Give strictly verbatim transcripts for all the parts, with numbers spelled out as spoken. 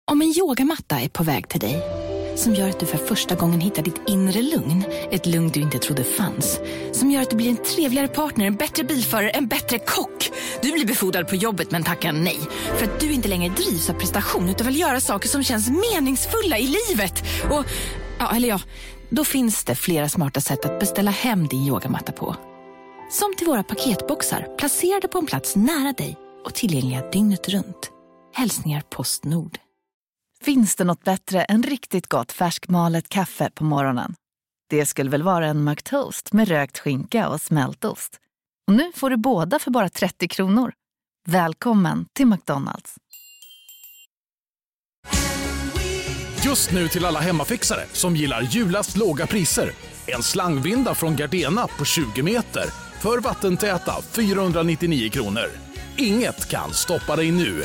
Om en yogamatta är på väg till dig, som gör att du för första gången hittar ditt inre lugn, ett lugn du inte trodde fanns, som gör att du blir en trevligare partner, en bättre bilförare, en bättre kock. Du blir befordrad på jobbet men tackar nej, för att du inte längre drivs av prestation utan vill göra saker som känns meningsfulla i livet. Och, ja, eller ja, då finns det flera smarta sätt att beställa hem din yogamatta på. Som till våra paketboxar, placerade på en plats nära dig och tillgängliga dygnet runt. Hälsningar Postnord. Finns det något bättre än riktigt gott färskmalet kaffe på morgonen? Det skulle väl vara en McToast med rökt skinka och smältost. Och nu får du båda för bara trettio kronor. Välkommen till McDonald's. Just nu till alla hemmafixare som gillar julast låga priser. En slangvinda från Gardena på tjugo meter för vattentäta fyrahundranittionio kronor. Inget kan stoppa dig nu.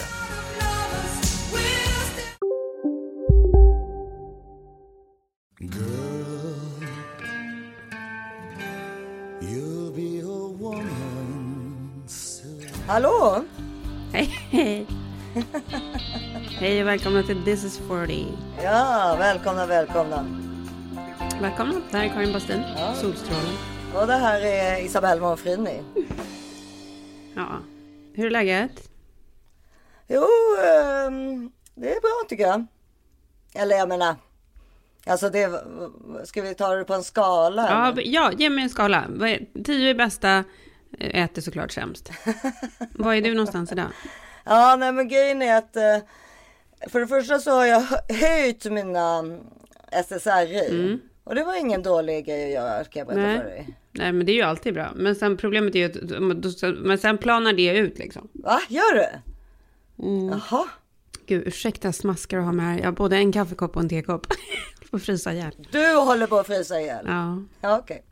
Hallå? Hej, hej. Hej och välkomna till This is fyrtio. Ja, välkomna, välkomna. Välkomna, det här är Karin Bastin, ja. Solstrålen. Och det här är Isabelle Monfrini. Ja, hur är läget? Jo, det är bra tycker jag. Eller jag menar, alltså det, ska vi ta det på en skala? Ja, ja, ge mig en skala. Tio är bästa, äter såklart sämst. Var är du någonstans idag? Ja, nej men grejen är att för det första så har jag höjt mina S S R I. Mm. Och det var ingen dålig grej att göra, kan jag berätta nej. för dig. Nej, men det är ju alltid bra. Men sen problemet är ju att men sen planar det ut liksom. Va? Gör du? Mm. Jaha. Gud, ursäkta smaskar att ha med här. Jag har både en kaffekopp och en tekopp. På att frysa ihjäl. Du håller på att frysa ihjäl? Ja. Ja, okej.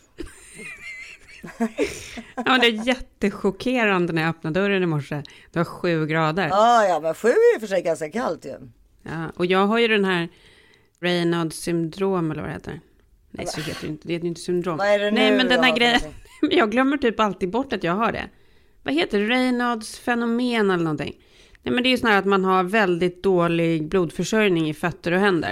Ja, det är jättechockerande när jag öppnade dörren i morse. Det var sju grader. Ja, ja, men sju är ju för sig ganska kallt ju. Ja, och jag har ju den här Raynaud's syndrom eller vad det heter. Nej, så heter det inte. Det heter inte syndrom. Vad är det nu? Nej, men den här grejen. Jag glömmer typ alltid bort att jag har det. Vad heter det? Raynaud's fenomen eller någonting. Nej, men det är ju sån här att man har väldigt dålig blodförsörjning i fötter och händer.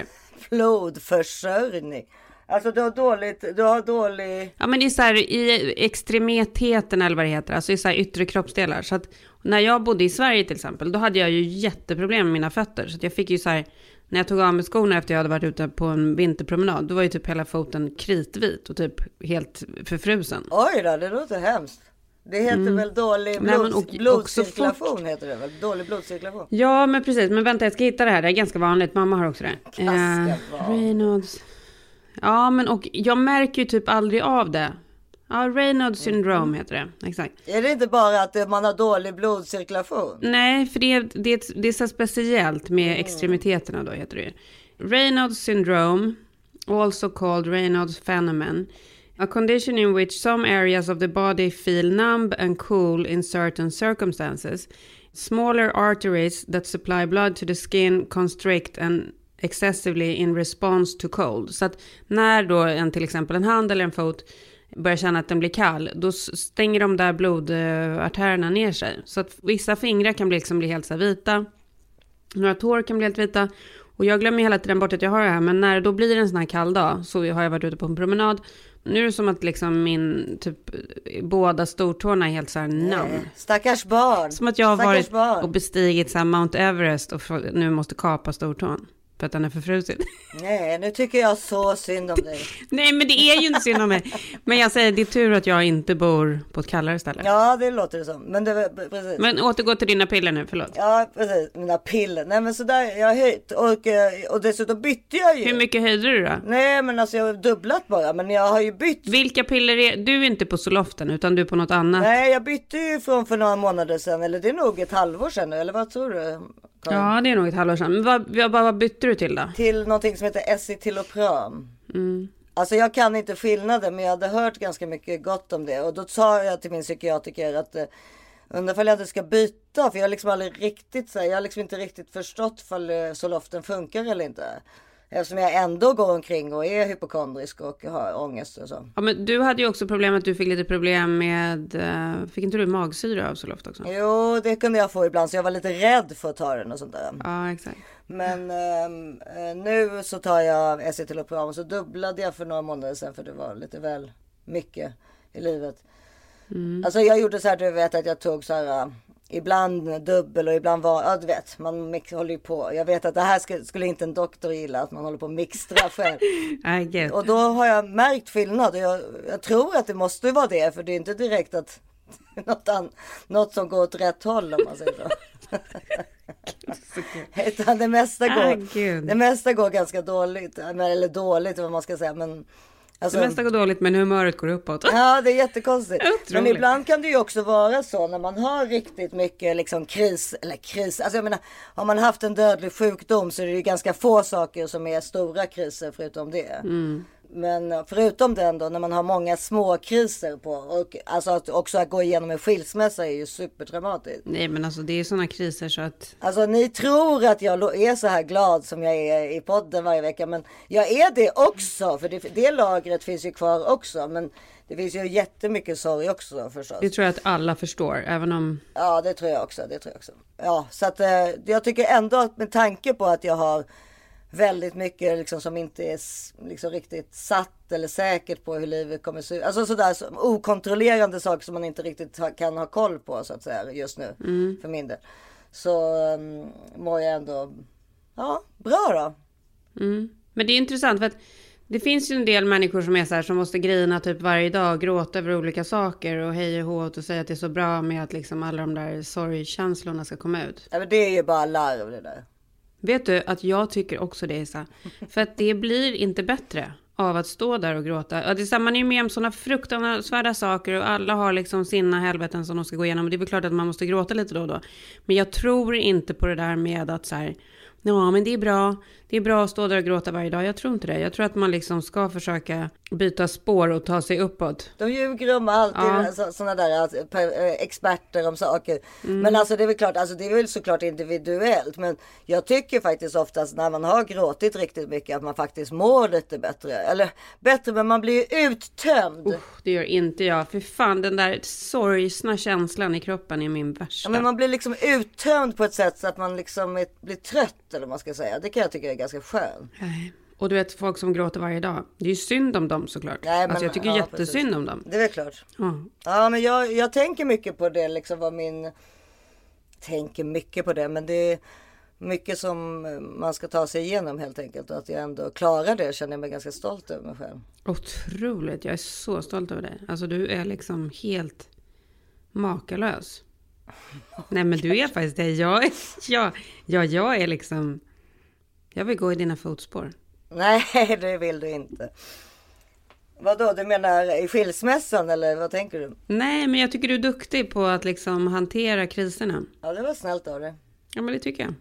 Blodförsörjning? Alltså du har dåligt, du har dålig... Ja, men det är så här i extremiteten eller vad det heter. Alltså i så här yttre kroppsdelar. Så att när jag bodde i Sverige till exempel, då hade jag ju jätteproblem med mina fötter. Så att jag fick ju så här, när jag tog av mig skorna efter jag hade varit ute på en vinterpromenad, då var ju typ hela foten kritvit och typ helt förfrusen. Oj då, det låter hemskt. Det heter mm. väl dålig blod, Nej, och, blodcirkulation heter det väl? Dålig blodcirkulation. Ja, men precis. Men vänta, jag ska hitta det här. Det är ganska vanligt. Mamma har också det. Ganska eh, Raynaud's. Ja, men och jag märker ju typ aldrig av det. Ja, Raynaud's syndrom mm. heter det. Exakt. Är det inte bara att man har dålig blodcirkulation? Nej, för det är, det är, det är så speciellt med mm. extremiteterna då heter det. Raynaud's syndrome, also called Raynaud's phenomenon. A condition in which some areas of the body feel numb and cool in certain circumstances. Smaller arteries that supply blood to the skin constrict and excessively in response to cold. Så att när då en, till exempel en hand eller en fot börjar känna att den blir kall, då stänger de där blodartärerna ner sig. Så att vissa fingrar kan bli, liksom bli helt så här vita. Några tår kan bli helt vita. Och jag glömmer hela tiden bort att jag har det här. Men när det då blir en sån här kall dag, så har jag varit ute på en promenad. Nu är det som att liksom min, typ, båda stortårna är helt så här numb. Stackars barn. Som att jag har Stackars varit barn. och bestigit så här Mount Everest och nu måste kapa stortån. För att den är förfrusit. Nej, nu tycker jag så synd om dig. Nej, men det är ju inte synd om mig. Men jag säger, det är tur att jag inte bor på ett kallare ställe. Ja, det låter det som. Men, det, precis. Men återgå till dina piller nu, förlåt. Ja, precis. Mina piller. Nej, men sådär, jag har höjt. Och, och dessutom bytte jag ju. Hur mycket höjde du då? Nej, men alltså jag har dubblat bara. Men jag har ju bytt. Vilka piller är... Du är inte på Soloften, utan du är på något annat. Nej, jag bytte ju från för några månader sedan. Eller det är nog ett halvår sedan. Eller vad tror du? Ja, det är nog ett halvår sedan. Men vad, vad, vad bytte du till då? Till någonting som heter Escitalopram. Mm. Alltså jag kan inte skillnaden, men jag hade hört ganska mycket gott om det. Och då sa jag till min psykiatriker att eh, undrar om jag inte ska byta. För jag har liksom aldrig riktigt, så här, jag har liksom inte riktigt förstått om eh, Soloften funkar eller inte. Eftersom jag ändå går omkring och är hypokondrisk och har ångest och så. Ja, men du hade ju också problem att du fick lite problem med... Uh, fick inte du magsyra av Zoloft också? Jo, det kunde jag få ibland. Så jag var lite rädd för att ta den och sånt där. Ja, exakt. Men eh, nu så tar jag Escitalopram, så dubblade jag för några månader sedan för det var lite väl mycket i livet. Mm. Alltså jag gjorde så här, du vet att jag tog så här uh, ibland dubbel och ibland var, ja du vet, man mix, håller ju på. Jag vet att det här skulle, skulle inte en doktor gilla, att man håller på att mixtra själv. I get. Och då har jag märkt skillnad och jag, jag tror att det måste vara det, för det är inte direkt att något, an, något som går åt rätt håll om man säger så. Utan det mesta går, ah, det mesta går ganska dåligt, eller dåligt vad man ska säga, men alltså, det mesta går dåligt men humöret går uppåt. Ja, det är jättekonstigt. Men ibland kan det ju också vara så när man har riktigt mycket liksom kris, eller kris, alltså jag menar, har man haft en dödlig sjukdom så är det ju ganska få saker som är stora kriser förutom det. Mm. Men förutom den då, när man har många små kriser på, och alltså att också att gå igenom en skilsmässa är ju supertraumatiskt. Nej men alltså det är sådana kriser så att... Alltså ni tror att jag är så här glad som jag är i podden varje vecka, men jag är det också, för det, det lagret finns ju kvar också, men det finns ju jättemycket sorg också förstås. Det tror jag att alla förstår, även om... Ja, det tror jag också, det tror jag också. Ja, så att eh, jag tycker ändå att med tanke på att jag har väldigt mycket liksom som inte är liksom riktigt satt eller säkert på hur livet kommer se ut. Alltså sådär så, okontrollerande saker som man inte riktigt ha, kan ha koll på så att säga just nu mm. för min del. Så um, mår jag ändå ja, bra då. Mm. Men det är intressant för att det finns ju en del människor som är så här som måste grina typ varje dag, gråta över olika saker och heja hårt och säga att det är så bra med att liksom alla de där sorgkänslorna ska komma ut. Ja, men det är ju bara larv det där. Vet du att jag tycker också det är så. För att det blir inte bättre av att stå där och gråta. Ja, det är samma, man är ju med om sådana fruktansvärda saker och alla har liksom sina helveten som de ska gå igenom. Och det är väl klart att man måste gråta lite då och då. Men jag tror inte på det där med att så här, ja men det är bra. Det är bra att stå där och gråta varje dag. Jag tror inte det. Jag tror att man liksom ska försöka byta spår och ta sig uppåt. De ljuger om alltid ja. Sådana där alltså, experter om saker. Mm. Men alltså det är väl klart, alltså det är väl såklart individuellt. Men jag tycker faktiskt oftast när man har gråtit riktigt mycket att man faktiskt mår lite bättre. Eller bättre, men man blir ju uttömd. Uh, det gör inte jag. För fan, den där sorgsna känslan i kroppen är min värsta. Ja, men man blir liksom uttömd på ett sätt så att man liksom är, blir trött eller vad man ska säga. Det kan jag tycka är ganska skön. Nej. Och du vet, folk som gråter varje dag. Det är ju synd om dem såklart. Nej, men, alltså jag tycker ja, jättesynd precis. Om dem. Det är väl klart. Mm. Ja, men jag, jag tänker mycket på det. Liksom vad min... Tänker mycket på det. Men det är mycket som man ska ta sig igenom helt enkelt. Och att jag ändå klarar det känner jag mig ganska stolt över mig själv. Otroligt. Jag är så stolt över dig. Alltså du är liksom helt makalös. Nej, men du är faktiskt det. Jag är, ja, ja, jag är liksom... Jag vill gå i dina fotspår. Nej, det vill du inte. Vadå, du menar i skilsmässan eller vad tänker du? Nej, men jag tycker du är duktig på att liksom hantera kriserna. Ja, det var snällt av dig. Ja, men det tycker jag.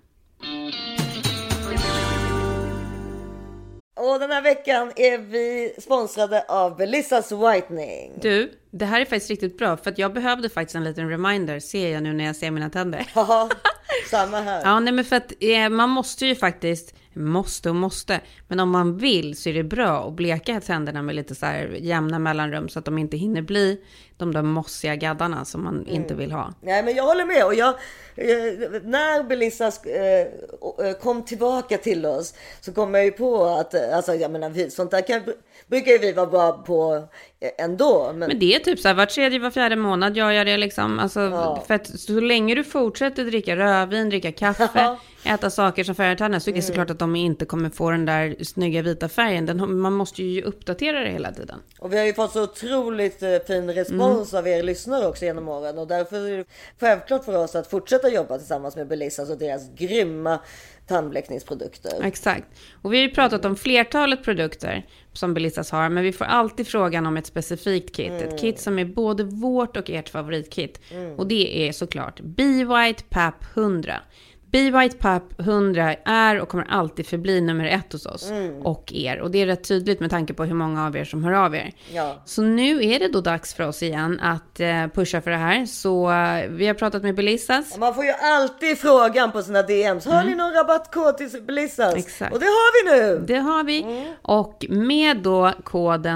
Och den här veckan är vi sponsrade av Belissas Whitening. Du, det här är faktiskt riktigt bra. För att jag behövde faktiskt en liten reminder, ser jag nu när jag ser mina tänder. Ja, samma här. Ja, nej men för att eh, man måste ju faktiskt, måste och måste. Men om man vill så är det bra att bleka tänderna med lite så här jämna mellanrum. Så att de inte hinner bli de där mossiga gaddarna som man mm. inte vill ha. Nej, men jag håller med. Och jag, eh, när Belissas eh, kom tillbaka till oss så kom jag ju på att alltså, jag menar, vi, sånt där kan, brukar ju vi vara bra på ändå. Men, men det är typ så här, var tredje, var fjärde månad gör jag det liksom. Alltså, ja. För att så länge du fortsätter dricka rödvin, dricka kaffe, ja. äta saker som färgar tänderna så är det mm. såklart att de inte kommer få den där snygga vita färgen. Den, man måste ju uppdatera det hela tiden. Och vi har ju fått så otroligt fin respons mm. av er lyssnare också genom åren. Och därför är det självklart för oss att fortsätta jobba tillsammans med Belissas och deras grymma tandbläckningsprodukter. Exakt. Och vi har ju pratat om flertalet produkter som Belissas har, men vi får alltid frågan om ett specifikt kit. Mm. Ett kit som är både vårt och ert favoritkit. Mm. Och det är såklart B-White P A P hundra. B-White P A P hundra är och kommer alltid förbli nummer ett hos oss mm. och er. Och det är rätt tydligt med tanke på hur många av er som hör av er. Ja. Så nu är det då dags för oss igen att eh, pusha för det här. Så eh, vi har pratat med Belissas. Man får ju alltid frågan på sina D M's. Har mm. ni någon rabattkod till Belissas? Exakt. Och det har vi nu! Det har vi. Mm. Och med då koden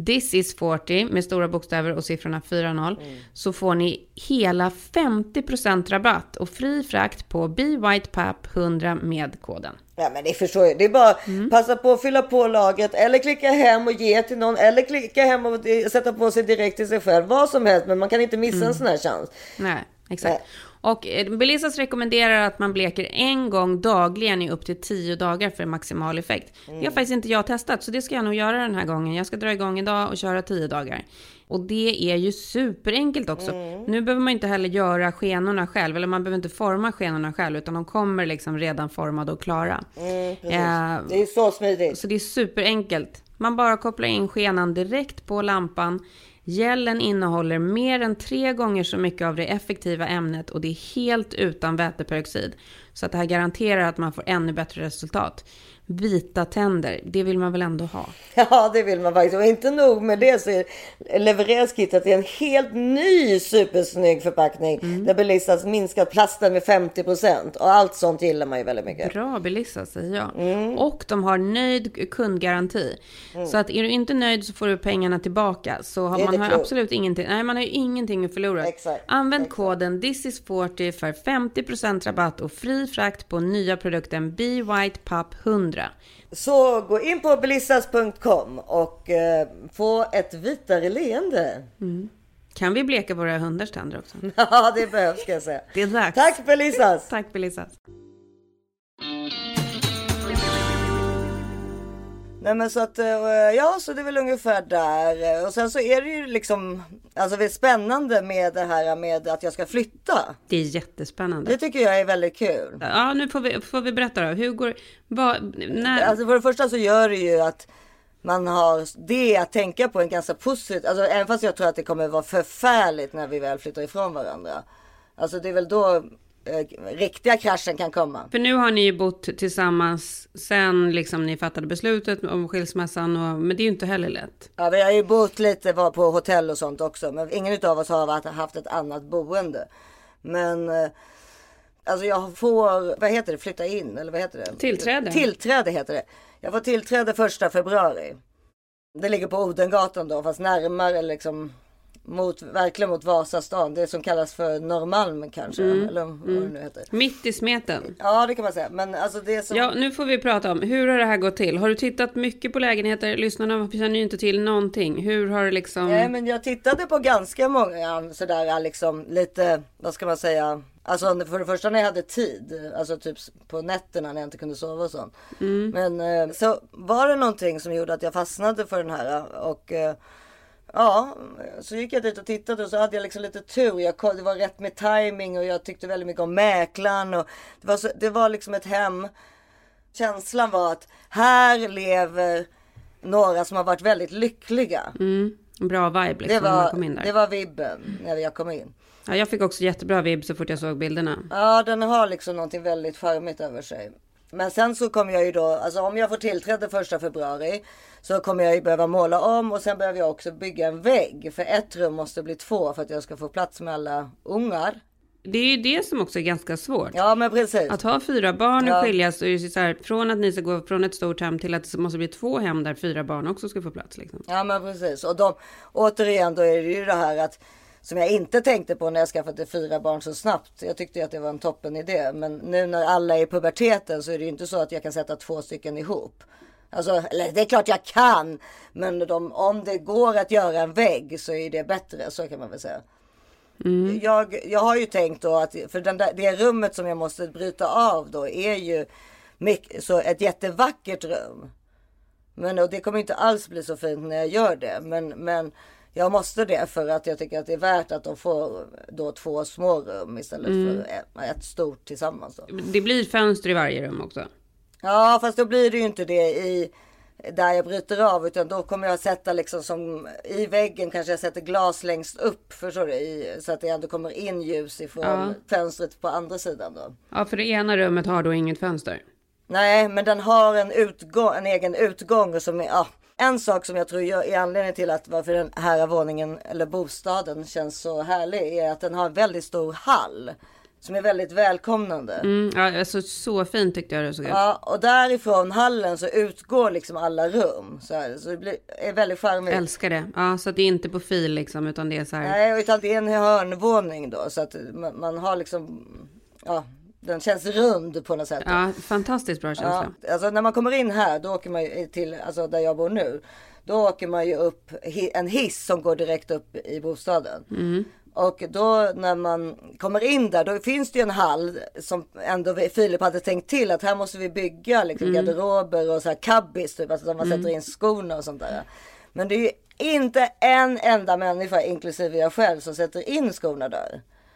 This is fyrtio med stora bokstäver och siffrorna fyra noll mm. så får ni hela femtio procent rabatt och fri frakt på Be White Pap hundra med koden. Ja, men det förstår jag. Det är bara mm. passa på att fylla på lagret eller klicka hem och ge till någon eller klicka hem och sätta på sig direkt till sig själv. Vad som helst, men man kan inte missa mm. en sån här chans. Nej, exakt. Nej. Och Belissas rekommenderar att man bleker en gång dagligen i upp till tio dagar för maximal effekt. Mm. Det har faktiskt inte jag testat, så det ska jag nog göra den här gången. Jag ska dra igång idag och köra tio dagar. Och det är ju superenkelt också. Mm. Nu behöver man inte heller göra skenorna själv, eller man behöver inte forma skenorna själv, utan de kommer liksom redan formade och klara. Mm, eh, det är så smidigt. Så det är superenkelt. Man bara kopplar in skenan direkt på lampan. Gelen innehåller mer än tre gånger så mycket av det effektiva ämnet och det är helt utan väteperoxid. Så att det här garanterar att man får ännu bättre resultat. Vita tänder, det vill man väl ändå ha? Ja, det vill man faktiskt. Och inte nog med det så levereras kittet i en helt ny supersnygg förpackning. Mm. Där Belissas minskat plasten med femtio procent. Och allt sånt gillar man ju väldigt mycket. Bra Belissa, säger jag. Mm. Och de har nöjd kundgaranti. Mm. Så att är du inte nöjd så får du pengarna tillbaka. Så har man har klokt. absolut ingenting. Nej, man har ju ingenting att förlora. Exakt. Använd Exakt. koden This is fyrtio för femtio procent rabatt och fri frakt på nya produkten Be White Pap hundra. Så gå in på belissas punkt com och eh, få ett vitare leende. Mm. Kan vi bleka våra hundars tänder också? Ja, det behövs, ska jag säga. Det är dags. Tack Belissas. Tack Belissas. Nej, men så att, ja, så det är väl ungefär där. Och sen så är det ju liksom, alltså det är spännande med det här med att jag ska flytta. Det är jättespännande. Det tycker jag är väldigt kul. Ja, nu får vi, får vi berätta då. Hur går, vad, när... Alltså för det första så gör det ju att man har det att tänka på en ganska positivt, alltså även fast jag tror att det kommer vara förfärligt när vi väl flyttar ifrån varandra. Alltså det är väl då Eh, riktiga kraschen kan komma. För nu har ni ju bott tillsammans sen liksom ni fattade beslutet om skilsmässan och, men det är ju inte heller lätt. Ja, vi har ju bott lite var på hotell och sånt också, men ingen av oss har haft ett annat boende. Men eh, alltså jag får, vad heter det, flytta in eller vad heter det? Tillträde. Tillträde heter det. Jag får tillträde första februari. Det ligger på Odengatan då, fast närmare liksom mot, verkligen mot Vasastan. Det som kallas för Norrmalm kanske. Mm. Eller vad mm. det nu heter. Mitt i smeten. Ja, det kan man säga. Men alltså det som... Ja, nu får vi prata om. Hur har det här gått till? Har du tittat mycket på lägenheter? Lyssnarna känner ju inte till någonting. Hur har det liksom... Nej, men jag tittade på ganska många sådär liksom lite, vad ska man säga... Alltså för det första när jag hade tid, alltså typ på nätterna när jag inte kunde sova och sånt. Mm. Men så var det någonting som gjorde att jag fastnade för den här och... Ja, så gick jag dit och tittade och så hade jag liksom lite tur. Jag, det var rätt med timing och jag tyckte väldigt mycket om mäklaren. Och det, var så, det var liksom ett hem. Känslan var att här lever några som har varit väldigt lyckliga. Mm, bra vibe liksom, det var, när man kom in där. Det var vibben när jag kom in. Ja, jag fick också jättebra vibb så fort jag såg bilderna. Ja, den har liksom någonting väldigt charmigt över sig. Men sen så kommer jag ju då, alltså om jag får tillträde första februari så kommer jag ju behöva måla om och sen behöver jag också bygga en vägg. För ett rum måste bli två för att jag ska få plats med alla ungar. Det är ju det som också är ganska svårt. Ja, men precis. Att ha fyra barn och ja. skiljas och ju så här, från att ni ska gå från ett stort hem till att det måste bli två hem där fyra barn också ska få plats. Liksom. Ja, men precis. Och de, återigen då är det ju det här att som jag inte tänkte på när jag skaffade fyra barn så snabbt. Jag tyckte att det var en toppen idé. Men nu när alla är i puberteten så är det ju inte så att jag kan sätta två stycken ihop. Alltså, eller det är klart jag kan. Men de, om det går att göra en vägg så är det bättre. Så kan man väl säga. Mm. Jag, jag har ju tänkt då att för den där, det rummet som jag måste bryta av då är ju mycket, så ett jättevackert rum. Men och det kommer inte alls bli så fint när jag gör det. Men... men jag måste det för att jag tycker att det är värt att de får då två små rum istället mm. för ett, ett stort tillsammans. Då. Det blir fönster i varje rum också. Ja, fast då blir det ju inte det i där jag bryter av, utan då kommer jag sätta liksom som i väggen kanske jag sätter glas längst upp förstår du, i, så att det ändå kommer in ljus ifrån ja. fönstret på andra sidan då. Ja, för det ena rummet har då inget fönster. Nej, men den har en utgång, en egen utgång som är, ja. En sak som jag tror är anledningen till att varför den här våningen eller bostaden känns så härlig är att den har en väldigt stor hall som är väldigt välkomnande. Mm, ja, alltså, så fint tyckte jag det såg ut. Ja, och därifrån hallen så utgår liksom alla rum. Så, här, så det blir, är väldigt charmigt. Älskar det. Ja, så att det är inte på fil liksom, utan det är så här. Nej, utan det är en hörnvåning då. Så att man, man har liksom, ja, den känns rund på något sätt. Ja, fantastiskt bra känsla. Ja, alltså när man kommer in här, då åker man ju till, alltså där jag bor nu. Då åker man ju upp en hiss som går direkt upp i bostaden. Mm. Och då när man kommer in där, då finns det ju en hall som ändå Filip hade tänkt till att här måste vi bygga liksom, mm. garderober och så här kabbis, typ, alltså där man mm. sätter in skorna och sånt där. Men det är ju inte en enda människa, inklusive jag själv, som sätter in skorna där.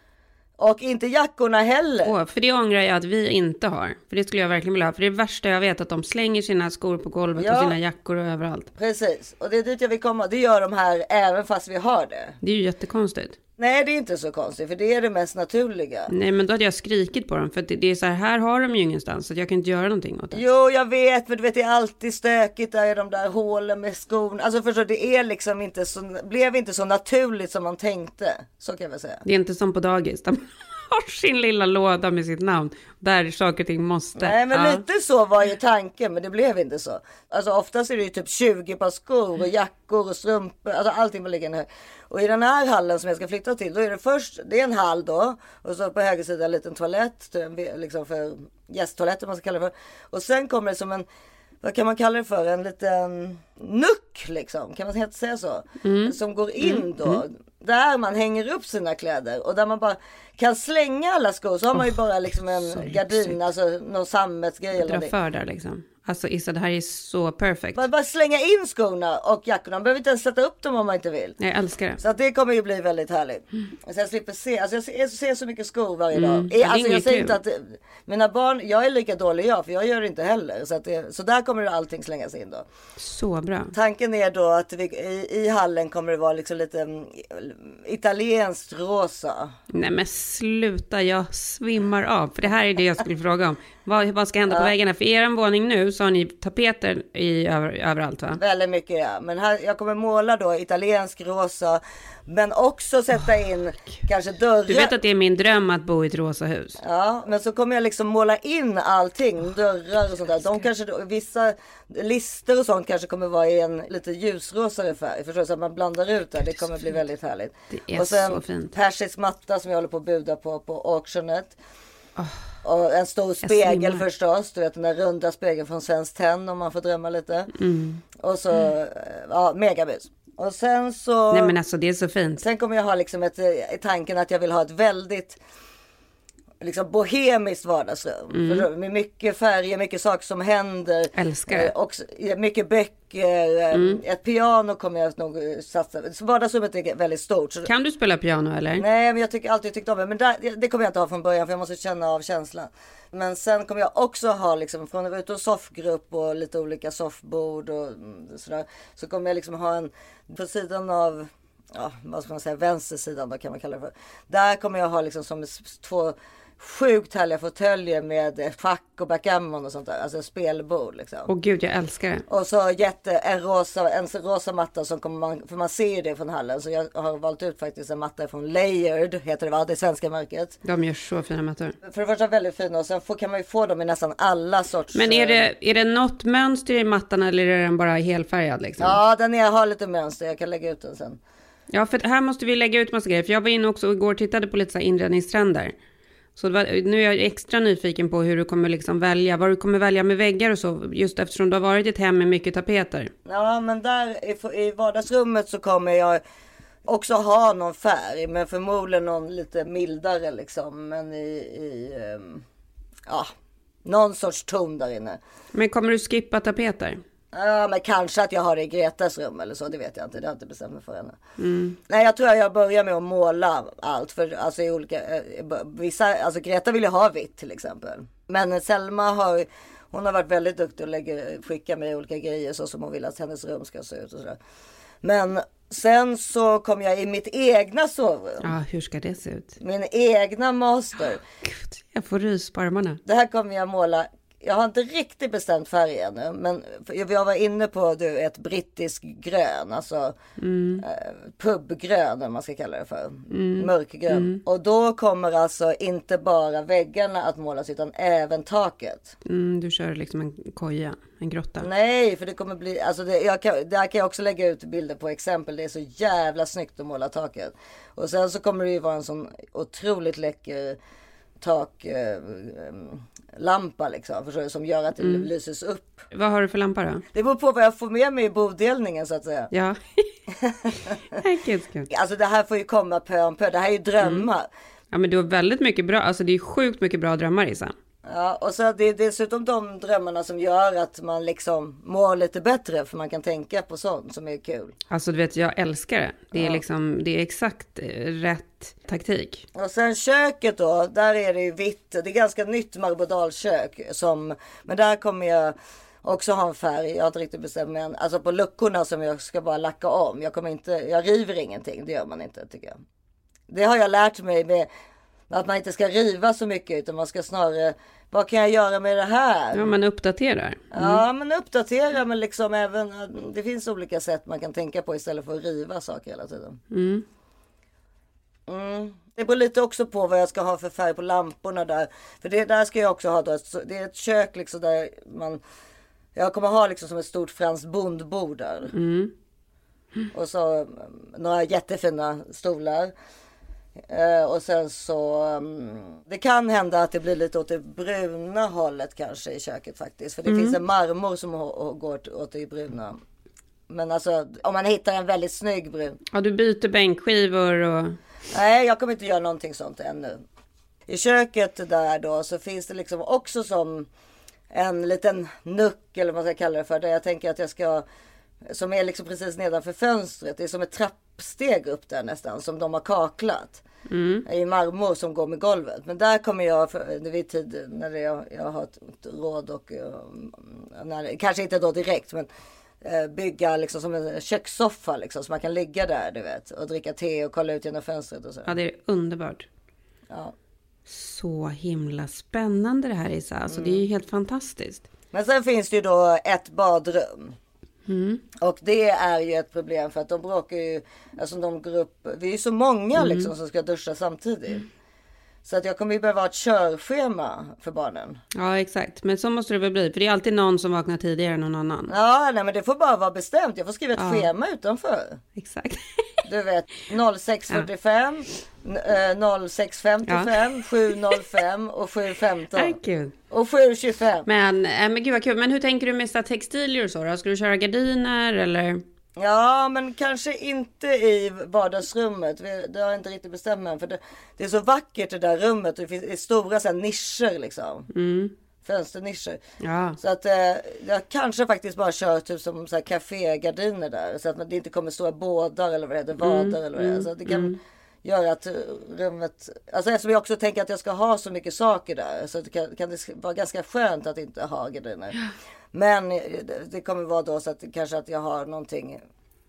Och inte jackorna heller. Åh, för det ångrar jag att vi inte har. För det skulle jag verkligen vilja ha. För det är det värsta jag vet, att de slänger sina skor på golvet, ja, och sina jackor och överallt. Precis, och det är dit jag vill komma. Det gör de här även fast vi har det. Det är ju jättekonstigt. Nej, det är inte så konstigt, för det är det mest naturliga. Nej, men då hade jag skrikit på dem, för det är så här, här har de ju ingenstans, så jag kan inte göra någonting åt det. Jo, jag vet, men du vet, det är alltid stökigt där i de där hålen med skon. Alltså förstår, det är liksom inte så, blev inte så naturligt som man tänkte, så kan jag väl säga. Det är inte som på dagis, de har sin lilla låda med sitt namn, där saker och ting måste. Nej, men ja. Lite så var ju tanken, men det blev inte så. Alltså oftast är det ju typ tjugo par skor och jackor och strumpor, alltså allting var liggande här. Och i den här hallen som jag ska flytta till, då är det först, det är en hall då, och så på höger sida en liten toalett, liksom för gästtoaletter man ska kalla det för. Och sen kommer det som en, vad kan man kalla det för, en liten nuck liksom, kan man helt säga så, mm. som går in då, mm. där man hänger upp sina kläder och där man bara kan slänga alla skor, så har man ju oh, bara liksom en gardin, alltså någon sammetsgrej eller någonting. Dra för där liksom. Alltså Issa, det här är så perfekt. Man bara slänga in skorna och jackorna. Man behöver inte ens sätta upp dem om man inte vill. Jag älskar det. Så att det kommer ju bli väldigt härligt. Mm. Så jag slipper se. Alltså jag ser, jag ser så mycket skor varje dag. Mm. Jag, alltså jag säger inte att mina barn, jag är lika dålig jag, för jag gör det inte heller. Så, att det, så där kommer allting slängas in då. Så bra. Tanken är då att vi, i, i hallen kommer det vara liksom lite um, italienskt rosa. Nej men sluta, jag svimmar av. För det här är det jag skulle fråga om. Vad, vad ska hända ja. på väggarna? För er våning nu så har ni tapeter i, över, överallt, va? Väldigt mycket, ja. Men här, jag kommer måla då italiensk rosa. Men också sätta in oh, kanske dörrar. Du vet att det är min dröm att bo i ett rosa hus. Ja, men så kommer jag liksom måla in allting. Dörrar och sånt där. De kanske, vissa lister och sånt kanske kommer vara i en lite ljusrosare färg. Förstår du? Så att man blandar ut det. Det kommer bli väldigt härligt. Det är och sen så fint. persisk matta som jag håller på att buda på på auktionet. Oh. Och en stor spegel förstås, du vet den där runda spegeln från Svenskt Tenn om man får drömma lite. Mm. Och så, mm. ja, megabus. Och sen så... Nej men alltså det är så fint. Sen kommer jag ha liksom ett, i tanken att jag vill ha ett väldigt liksom bohemiskt vardagsrum. Mm. För, med mycket färger, mycket saker som händer. Älskar det. Och mycket böcker. Mm. Ett piano kommer jag nog satsa. Vardagsrummet är väldigt stort. Så... Kan du spela piano eller? Nej, men jag tycker alltid tyckt om det. Men där, det kommer jag inte ha från början, för jag måste känna av känslan. Men sen kommer jag också ha liksom, från att vara ute och soffgrupp och lite olika soffbord och sådär. Så kommer jag liksom ha en, på sidan av, ja vad ska man säga, vänstersidan då kan man kalla det för. Där kommer jag ha liksom som två sjukt härliga fåtöljer med schack och backgammon och sånt där. Alltså spelbord liksom. Åh gud, jag älskar det. Och så jätte, en rosa, en rosa matta som kommer man, för man ser det från hallen. Så jag har valt ut faktiskt en matta från Layered, heter det va? Det svenska märket. De gör så fina mattor. För det första väldigt fina, och sen får, kan man ju få dem i nästan alla sorts. Men är det, är det något mönster i mattan eller är den bara helfärgad liksom? Ja, den är, har lite mönster. Jag kan lägga ut den sen. Ja, för här måste vi lägga ut massa grejer. För jag var inne också igår och tittade på lite så här inredningstrender. Så det var, nu är jag extra nyfiken på hur du kommer liksom välja, vad du kommer välja med väggar och så, just eftersom du har varit i ett hem med mycket tapeter. Ja, men där i, i vardagsrummet så kommer jag också ha någon färg, men förmodligen någon lite mildare liksom, men i, i um, ja, någon sorts ton där inne. Men kommer du skippa tapeter? Ja, men kanske att jag har det i Gretas rum eller så, det vet jag inte, det har jag inte bestämt mig för ännu. Mm. Nej, jag tror att jag börjar med att måla allt, för alltså i olika, vissa, alltså Greta vill ju ha vitt till exempel. Men Selma har, hon har varit väldigt duktig att lägga, skicka mig olika grejer så som hon vill att hennes rum ska se ut och sådär. Men sen så kom jag i mitt egna sovrum. Ja, hur ska det se ut? Min egna master. Gud, jag får rys på armarna. Det här kommer jag måla jag har inte riktigt bestämt färg ännu. Men jag var inne på du, ett brittisk grön. Alltså mm. eh, pubgrön, om man ska kalla det för. Mm. Mörkgrön. Mm. Och då kommer alltså inte bara väggarna att målas utan även taket. Mm, du kör liksom en koja, en grotta. Nej, för det kommer bli... Alltså det, jag kan, där kan jag också lägga ut bilder på exempel. Det är så jävla snyggt att måla taket. Och sen så kommer det ju vara en sån otroligt läcker taklampa eh, liksom, förstår du, som gör att det mm. lyses upp. Vad har du för lampa då? Det beror på vad jag får med mig i bodelningen så att säga. Ja. Alltså det här får ju komma pö om pö. Det här är ju drömmar. Mm. Ja, men du har väldigt mycket bra, alltså det är sjukt mycket bra drömmar, Isa. Ja, och så det är dessutom de drömmarna som gör att man liksom mår lite bättre, för man kan tänka på sånt som är kul. Alltså du vet, jag älskar det. Det är ja. liksom, det är exakt rätt taktik. Och sen köket då, där är det ju vitt. Det är ganska nytt marbodalkök som, men där kommer jag också ha en färg. Jag har inte riktigt bestämt mig än. Alltså på luckorna som jag ska bara lacka om. Jag kommer inte, jag river ingenting, det gör man inte tycker jag. Det har jag lärt mig med att man inte ska riva så mycket, utan man ska snarare, vad kan jag göra med det här? Ja, man uppdaterar. Mm. Ja, man uppdaterar, men liksom även, det finns olika sätt man kan tänka på istället för att riva saker hela tiden. Mm. Mm. Det beror lite också på vad jag ska ha för färg på lamporna där. För det där ska jag också ha då, det är ett kök liksom där man, jag kommer ha liksom som ett stort franskt bondbord där. Mm. Och så några jättefina stolar. Uh, och sen så um, det kan hända att det blir lite åt det bruna hållet kanske i köket faktiskt, för det mm. finns en marmor som h- går åt det bruna. Men alltså om man hittar en väldigt snygg brun. Ja, du byter bänkskivor och... Nej, jag kommer inte göra någonting sånt ännu. I köket där då så finns det liksom också som en liten nuck, eller vad man ska kalla det för, där jag tänker att jag ska, som är liksom precis nedanför fönstret. Det är som ett trappsteg upp där nästan, som de har kaklat. Mm. I marmor som går med golvet. Men där kommer jag, för, vid tid när jag, jag har ett råd och när, kanske inte då direkt, men eh, bygga liksom som en kökssoffa liksom, så man kan ligga där, du vet, och dricka te och kolla ut genom fönstret och så. Ja, det är underbart. Ja. Så himla spännande det här, Isa. Alltså mm. det är ju helt fantastiskt. Men sen finns det ju då ett badrum. Mm. Och det är ju ett problem, för att de bråkar ju, alltså de går upp, vi är ju så många mm. liksom som ska duscha samtidigt. Mm. Så att jag kommer ju behöva ha ett körschema för barnen. Ja, exakt. Men så måste det väl bli, för det är alltid någon som vaknar tidigare än någon annan. Ja, nej, men det får bara vara bestämt. Jag får skriva ett ja. schema utanför. Exakt. Du vet, noll sex fyrtiofem, ja. noll sex femtiofem, ja. sju noll fem och sju femton. Ay, gud. Och sju tjugofem. Men, äh, men gud vad kul. Men hur tänker du med så textilier och så då? Ska du köra gardiner eller? Ja, men kanske inte i vardagsrummet. Det har jag inte riktigt bestämt mig. För det, det är så vackert det där rummet. Det finns stora så här nischer liksom. Mm. Fönsternischer. Ja. Så att eh, jag kanske faktiskt bara kör typ som så här kafégardiner där. Så att det inte kommer stå bådar eller vad det heter. Vadar mm. eller vad det är. Så att det kan mm. göra att rummet... Alltså eftersom jag också tänker att jag ska ha så mycket saker där. Så det kan, kan det vara ganska skönt att inte ha gardiner. Ja. Men det kommer vara då så att kanske att jag har någonting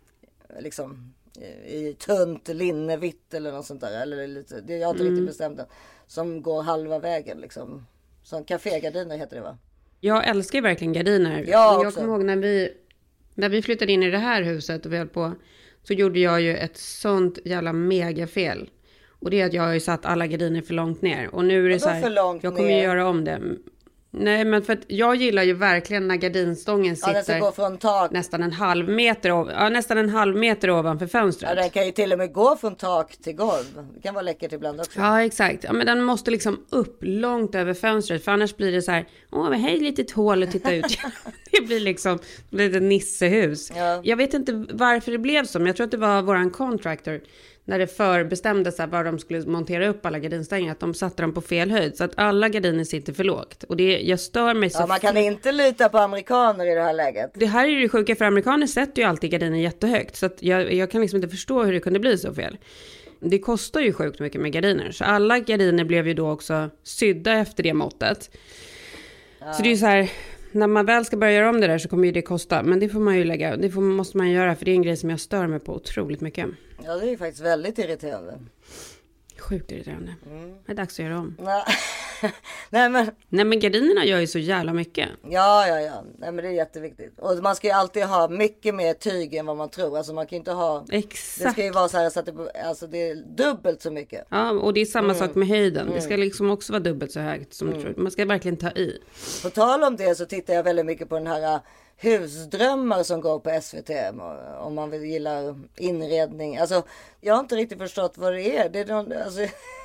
liksom i tunt linnevitt eller något sånt där. Eller lite, det jag har inte mm. riktigt bestämt det. Som går halva vägen liksom. Som kafégardiner heter det, va? Jag älskar verkligen gardiner. Jag, jag kommer ihåg när vi, när vi flyttade in i det här huset och vi höll på, så gjorde jag ju ett sånt jävla megafel. Och det är att jag har ju satt alla gardiner för långt ner. Och nu är det så här, jag kommer ju göra om det. Nej, men för att jag gillar ju verkligen när gardinstången sitter ja, den gå från tak. nästan en halv meter ov- ja, nästan en halv meter ovanför fönstret. Ja, den kan ju till och med gå från tak till golv. Det kan vara läckert ibland också. Ja, exakt. Ja, men den måste liksom upp långt över fönstret, för annars blir det så här, åh, vad hej, litet hål att titta ut. Det blir liksom lite nissehus. Ja. Jag vet inte varför det blev så, men jag tror att det var våran contractor, när det förbestämde sig var de skulle montera upp alla gardinstänger, att de satte dem på fel höjd. Så att alla gardiner sitter för lågt. Och det, jag stör mig så... Ja, man kan f- inte lita på amerikaner i det här läget. Det här är ju sjuka, för amerikaner sätter ju alltid gardiner jättehögt. Så att jag, jag kan liksom inte förstå hur det kunde bli så fel. Det kostar ju sjukt mycket med gardiner. Så alla gardiner blev ju då också sydda efter det måttet. Ja. Så det är ju så här... När man väl ska börja göra om det där så kommer ju det kosta. Men det får man ju lägga. Det får, måste man göra, för det är en grej som jag stör mig på otroligt mycket. Ja, det är ju faktiskt väldigt irriterande. Sjukt irriterande. Mm. Det är dags att göra om. Nej. Nej men. Nej men gardinerna gör ju så jävla mycket. Ja, ja, ja. Nej men det är jätteviktigt. Och man ska ju alltid ha mycket mer tyg än vad man tror. Alltså man kan inte ha. Exakt. Det ska ju vara så här så att det, alltså det är dubbelt så mycket. Ja, och det är samma Mm. sak med höjden. Mm. Det ska liksom också vara dubbelt så högt som Mm. du tror. Man ska verkligen ta i. På tal om det så tittar jag väldigt mycket på den här uh, husdrömmar som går på S V T. Om man vill gilla inredning. Alltså jag har inte riktigt förstått vad det är. Det är någon, alltså,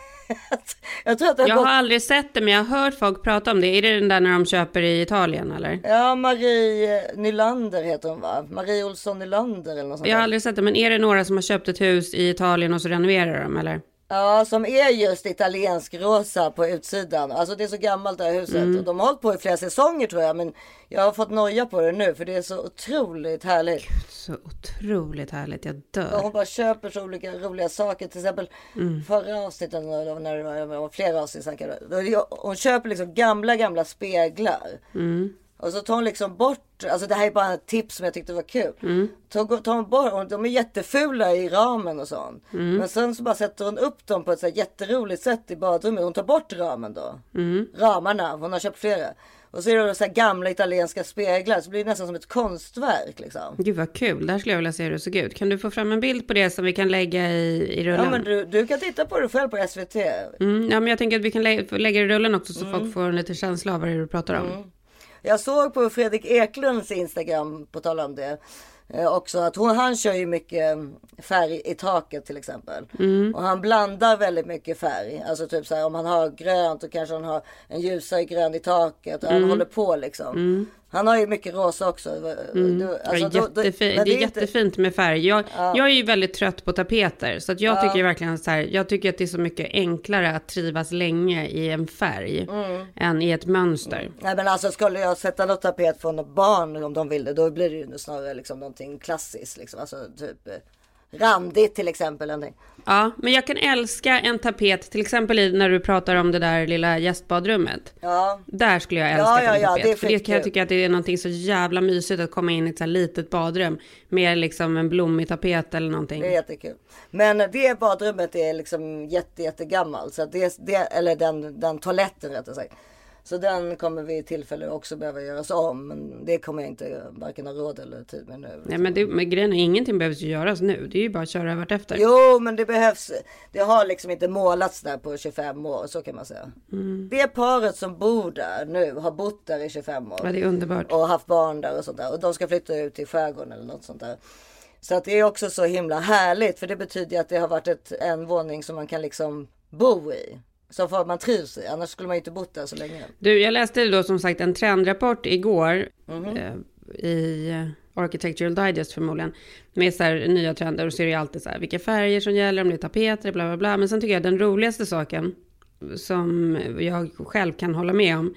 jag tror att det har Jag gått... har aldrig sett det, men jag har hört folk prata om det. Är det den där när de köper i Italien eller? Ja, Marie Nylander heter hon va? Marie Olsson Nylander eller något sånt. Jag har där. aldrig sett det, men är det några som har köpt ett hus i Italien och så renoverar de eller? Ja, som är just italiensk rosa på utsidan. Alltså det är så gammalt det här huset. Mm. Och de har hållit på i flera säsonger tror jag. Men jag har fått noja på det nu för det är så otroligt härligt. Så otroligt härligt, jag dör. Och hon bara köper så olika roliga saker. Till exempel Mm. förra avsnittet när det var, det var flera avsnitt. Då, hon köper liksom gamla gamla speglar. Mm. Och så tar hon liksom bort, alltså det här är bara ett tips som jag tyckte var kul. Mm. Tar, tar hon bort, och de är jättefula i ramen och sånt. Mm. Men sen så bara sätter hon upp dem på ett så här jätteroligt sätt i badrummet. Hon tar bort ramen då. Mm. Ramarna, hon har köpt flera. Och så är det så här gamla italienska speglar. Så blir det nästan som ett konstverk liksom. Gud vad kul, där skulle jag vilja se hur det såg ut. Kan du få fram en bild på det som vi kan lägga i, i rullen? Ja men du, du kan titta på det själv på S V T. Mm, ja men jag tänker att vi kan lä- lägga det i rullen också så Mm. folk får en liten känsla av vad det är du pratar om. Mm. Jag såg på Fredrik Eklunds Instagram, på tal om det, eh, också att hon, han kör ju mycket färg i taket till exempel. Mm. Och han blandar väldigt mycket färg. Alltså typ så här, om han har grönt och kanske han har en ljusare grön i taket. Och han Mm. håller på liksom. Mm. Han har ju mycket rosa också. Mm. Du, alltså, ja, då- då- jättefin- men det är inte- jättefint med färg. Jag, Ja. jag är ju väldigt trött på tapeter. Så att jag Ja. tycker ju verkligen så här, jag tycker att det är så mycket enklare att trivas länge i en färg Mm. än i ett mönster. Nej men alltså skulle jag sätta något tapet från ett barn om de vill det, då blir det ju snarare liksom någonting klassiskt liksom. Alltså typ eh, randigt till exempel. Någonting. Ja, men jag kan älska en tapet, till exempel i, när du pratar om det där lilla gästbadrummet. Ja. Där skulle jag älska Ja, ja, en ja, tapet. det är för det kan jag skitkul. tycka att det är någonting så jävla mysigt att komma in i ett så här litet badrum med liksom en blommig tapet eller någonting. Det är jättekul. Men det badrummet är liksom jätte, jättegammalt. Så att det, det, eller den, den toaletten rättare sagt. Så den kommer vi i tillfälle också behöva göras om. Men det kommer jag inte varken ha råd eller tid med nu. Nej, men, det, men grejen är, ingenting behövs ju göras nu. Det är ju bara att köra vart efter. Jo, men det behövs. Det har liksom inte målats där på tjugofem år, så kan man säga. Mm. Det paret som bor där nu har bott där i tjugofem år. Ja, det är underbart. Och haft barn där och sånt där. Och de ska flytta ut till skärgården eller något sånt där. Så att det är också så himla härligt. För det betyder att det har varit ett, en våning som man kan liksom bo i. Så får man trivs i. Annars skulle man ju inte bott där så länge. Du, jag läste då som sagt en trendrapport igår Mhm. eh, i eh, Architectural Digest förmodligen. Med så här nya trender, och så är det alltid så här vilka färger som gäller, om det är tapeter, bla bla bla. Men sen tycker jag den roligaste saken som jag själv kan hålla med om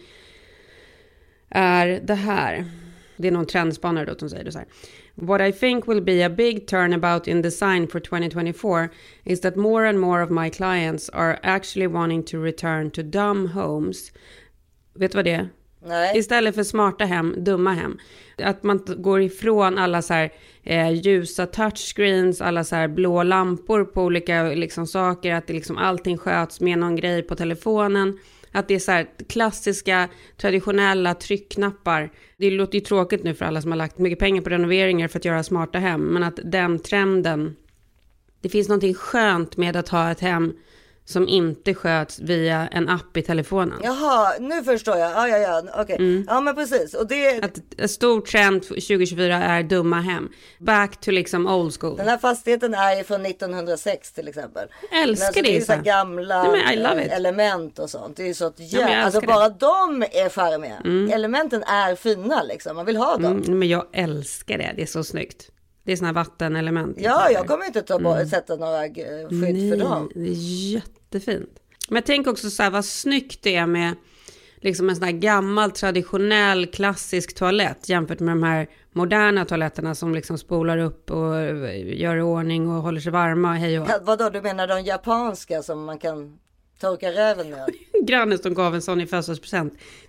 är det här. Det är någon trendspanare då som säger det så här. What I think will be a big turnabout in design for twenty twenty-four is that more and more of my clients are actually wanting to return to dumb homes. Vet du vad det är? Nej. Istället för smarta hem, dumma hem. Att man t- går ifrån alla så här eh, ljusa touchscreens, alla så här blå lampor på olika liksom, saker. Att det liksom allting sköts med någon grej på telefonen. Att det är så här klassiska, traditionella tryckknappar. Det låter ju tråkigt nu för alla som har lagt mycket pengar på renoveringar för att göra smarta hem. Men att den trenden, det finns någonting skönt med att ha ett hem som inte sköts via en app i telefonen. Jaha, nu förstår jag. Ja, ja, ja. Okej. Mm. Ja, men precis. Och det... Att en stor trend tjugo tjugofyra är dumma hem. Back to liksom old school. Den här fastigheten är ju från nittonhundrasex till exempel. Jag älskar Men alltså, det. det är så här så. gamla Nej, men I love eh, it. element och sånt. Det är ju så att Ja, men jag ja, alltså älskar bara de är charmiga. Mm. Elementen är fina liksom. Man vill ha dem. Mm, men jag älskar det. Det är så snyggt. Det är såna här vattenelement. Ja, jag kommer inte ta bort, sätta några eh, skydd Nej, för dem. det är jättefint. Men tänk också så här vad snyggt det är med liksom en sån här gammal, traditionell, klassisk toalett jämfört med de här moderna toaletterna som liksom spolar upp och gör i ordning och håller sig varma och hej och Ja, vadå, du menar de japanska som man kan torka räven med? grannen som gav en sån i födelsedagspresent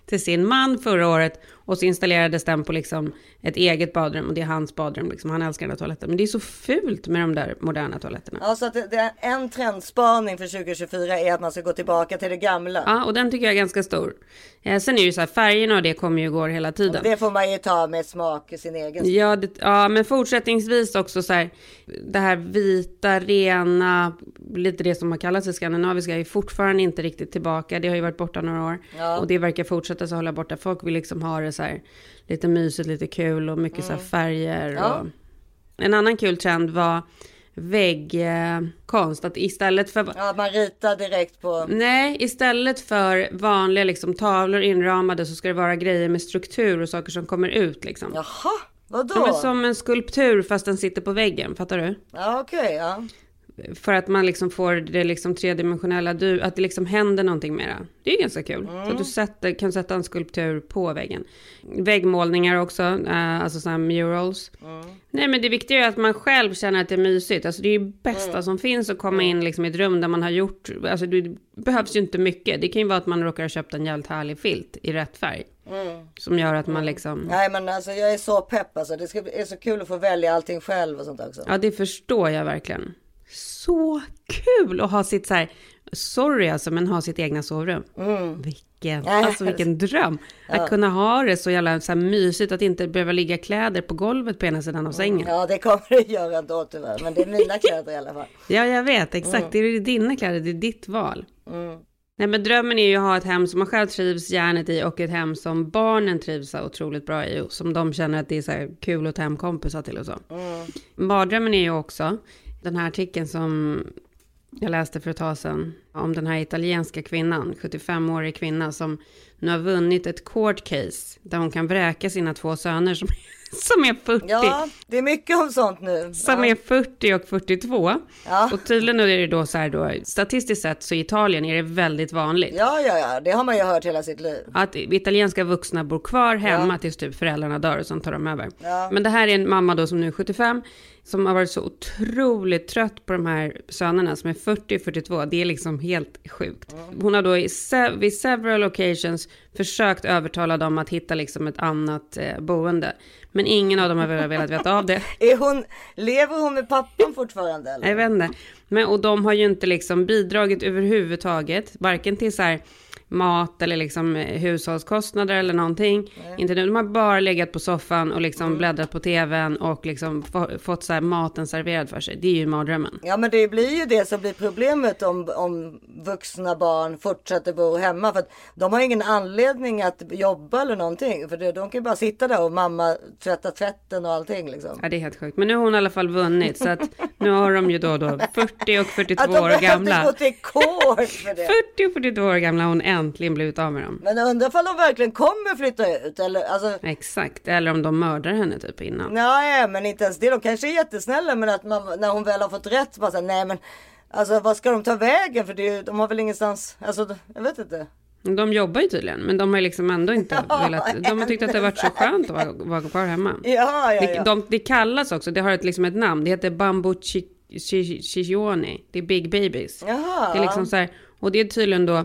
till sin man förra året. Och så installerades den på liksom ett eget badrum. Och det är hans badrum. Liksom. Han älskar den där toaletten. Men det är så fult med de där moderna toaletterna. Ja, så att det, det är en trendspaning för tjugo tjugofyra är att man ska gå tillbaka till det gamla. Ja, och den tycker jag är ganska stor. Eh, sen är det ju så här, färgerna och det kommer ju gå hela tiden. Det får man ju ta med smak, sin egen. Ja, det, ja, men fortsättningsvis också så här, det här vita, rena, lite det som har kallats det skandinaviska är fortfarande inte riktigt tillbaka. Det har ju varit borta några år. Ja. Och det verkar fortsätta så hålla borta. Folk vill liksom ha det så här, lite mysigt, lite kul och mycket mm. så här färger. Ja. Och... En annan kul trend var väggkonst. Att istället för... Ja, man ritar direkt på... Nej, istället för vanliga liksom, tavlor inramade så ska det vara grejer med struktur och saker som kommer ut liksom. Jaha, vadå? Ja, men som en skulptur fast den sitter på väggen, fattar du? Ja, okej, okay, ja. För att man liksom får det liksom tredimensionella, du, att det liksom händer någonting med det. Det är ganska kul. Mm. Så att du sätter, kan sätta en skulptur på väggen. Väggmålningar också, äh, alltså sådana här murals. Mm. Nej, men det viktiga är att man själv känner att det är mysigt. Alltså det är ju bästa mm. som finns att komma in liksom i ett rum där man har gjort, alltså det behövs ju inte mycket. Det kan ju vara att man råkar ha köpt en jävligt härlig filt i rätt färg. Mm. Som gör att man liksom... Nej, men alltså jag är så pepp alltså. Det ska, är så kul att få välja allting själv och sånt också. Ja, det förstår jag verkligen. Så kul att ha sitt så här, sorry alltså, men ha sitt egna sovrum. Mm. Vilken, alltså vilken dröm. Ja. Att kunna ha det så jävla så här mysigt, att inte behöva ligga kläder på golvet på ena sidan av sängen. Ja, det kommer det göra då tyvärr, men det är mina kläder i alla fall. Ja, jag vet, exakt. Mm. Det är dina kläder, det är ditt val. Mm. Nej, men drömmen är ju att ha ett hem som man själv trivs hjärnet i och ett hem som barnen trivs otroligt bra i och som de känner att det är så här kul att ta hem kompisar till och så. Mm. Mardrömmen är ju också den här artikeln som jag läste för ett tag sedan om den här italienska kvinnan, sjuttiofemårig kvinna som nu har vunnit ett court case där hon kan vräka sina två söner som, som är fyrtio. Ja, det är mycket om sånt nu. Som ja. är fyrtio och fyrtiotvå. Ja. Och tydligen är det då så här då, statistiskt sett så i Italien är det väldigt vanligt. Ja, ja, ja, det har man ju hört hela sitt liv. Att italienska vuxna bor kvar hemma ja. tills typ föräldrarna dör och så tar de över. Ja. Men det här är en mamma då som nu är sjuttiofem som har varit så otroligt trött på de här sönerna som är fyrtio och fyrtiotvå. Det är liksom helt sjukt. Mm. Hon har då i se- vid several occasions försökt övertala dem att hitta liksom ett annat eh, boende. Men ingen av dem har velat, velat veta av det. Är hon, lever hon med pappan fortfarande? Eller? Jag vet inte. Men, och de har ju inte liksom bidragit överhuvudtaget. Varken till så här mat eller liksom hushållskostnader eller någonting. Nej. Inte nu. De har bara legat på soffan och liksom mm. bläddrat på tvn och liksom få, fått så här maten serverad för sig. Det är ju mardrömmen. Ja, men det blir ju det som blir problemet om, om vuxna barn fortsätter bo hemma. För att de har ingen anledning att jobba eller någonting. För det, de kan ju bara sitta där och mamma tvätta tvätten och allting liksom. Ja, det är helt sjukt. Men nu har hon i alla fall vunnit. Så att nu har de ju då, då fyrtio och fyrtiotvå år gamla. Att de gå till kort för det. fyrtio och fyrtiotvå år gamla hon äntligen blivit av med dem. Men jag undrar om de verkligen kommer flytta ut. Eller, alltså... Exakt, eller om de mördar henne typ innan. Nej, men inte ens det. De kanske är jättesnälla, men att man, när hon väl har fått rätt, bara så här, nej men alltså vad ska de ta vägen? För det, de har väl ingenstans, alltså jag vet inte. De jobbar ju tydligen, men de har liksom ändå inte ja, velat, de har tyckt att det har varit så skönt att vara, vara kvar hemma. Ja, ja, ja. Det, de, det kallas också, det har ett, liksom ett namn, det heter Bambo Ciccioni, det är Big Babies. Jaha. Det är liksom så här, och det är tydligen då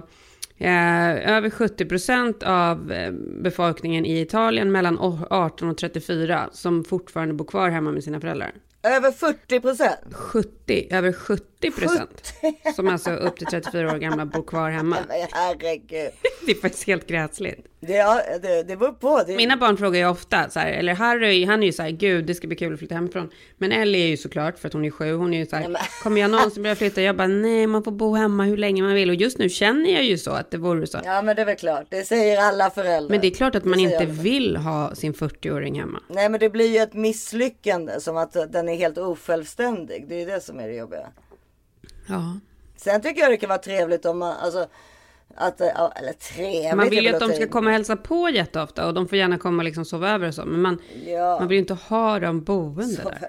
Eh, över sjuttio procent av eh, befolkningen i Italien mellan arton och trettiofyra som fortfarande bor kvar hemma med sina föräldrar. Över fyrtio procent? sjuttio, över sjuttio procent. Som alltså upp till trettiofyra år gamla bor kvar hemma. Herregud. Det är faktiskt helt gräsligt. Ja, det, det beror på. Det... Mina barn frågar ju ofta, så här, eller Harry, han är ju så här, gud det ska bli kul att flytta hemifrån. Men Ellie är ju såklart, för att hon är sju, hon är ju så här, kommer jag någonsin börja flytta? Jag bara, nej man får bo hemma hur länge man vill. Och just nu känner jag ju så att det vore så. Ja, men det är väl klart, det säger alla föräldrar. Men det är klart att man inte vill ha sin fyrtio-åring hemma. Nej, men det blir ju ett misslyckande, som att den är helt osjälvständig. Det är ju det som är det jobbiga. Ja. Sen tycker jag det kan vara trevligt om man, alltså att, eller trevligt. Man vill ju att de ska komma och hälsa på jätteofta och de får gärna komma och liksom sova över och så. Men man, ja. man vill ju inte ha dem boende sova där.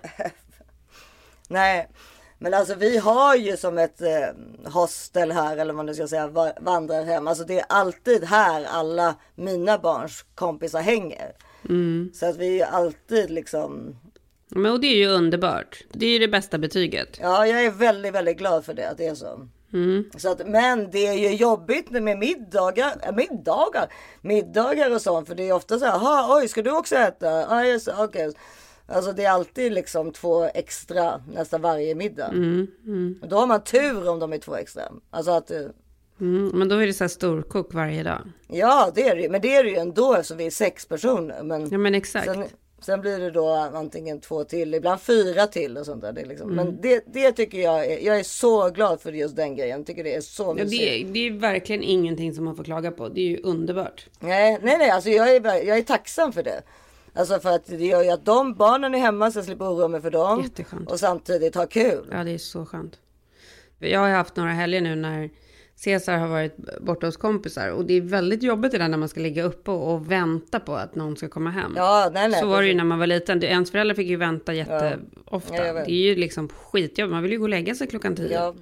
Nej, men alltså vi har ju som ett eh, hostel här, eller vad man ska säga, va- vandrarhem. Alltså det är alltid här alla mina barns kompisar hänger. Mm. Så att vi är alltid liksom... Men och det är ju underbart. Det är ju det bästa betyget. Ja, jag är väldigt, väldigt glad för det, att det är så. Mm. Så att, men det är ju jobbigt med middagar, äh, middagar, middagar och sånt. För det är ofta så här, aha, oj, ska du också äta? Ah, yes, okay. Alltså det är alltid liksom två extra nästan varje middag. Mm. Mm. Då har man tur om de är två extra. Alltså att... Mm, men då är det så här storkok varje dag. Ja, det är det. Men det är det ju ändå eftersom vi är sex personer. Men ja, men exakt. Sen, sen blir det då antingen två till, ibland fyra till och sånt där. Det är liksom. mm. Men det, det tycker jag är, jag är så glad för just den grejen. Jag tycker det är så ja, det, är, det är verkligen ingenting som man får klaga på. Det är ju underbart. Nej, nej, nej. Alltså jag är, jag är tacksam för det. Alltså för att det gör ju att de barnen är hemma så jag slipper oroa mig för dem. Jätteskönt. Och samtidigt ha kul. Ja, det är så skönt. Jag har haft några helger nu när Cesar har varit borta hos kompisar. Och det är väldigt jobbigt det där när man ska ligga uppe och, och vänta på att någon ska komma hem. Ja, nej, nej. Så var det ju när man var liten. Ens föräldrar fick ju vänta jätteofta. Ja, det är ju liksom skitjobb. Man vill ju gå och lägga sig klockan tio. Ja.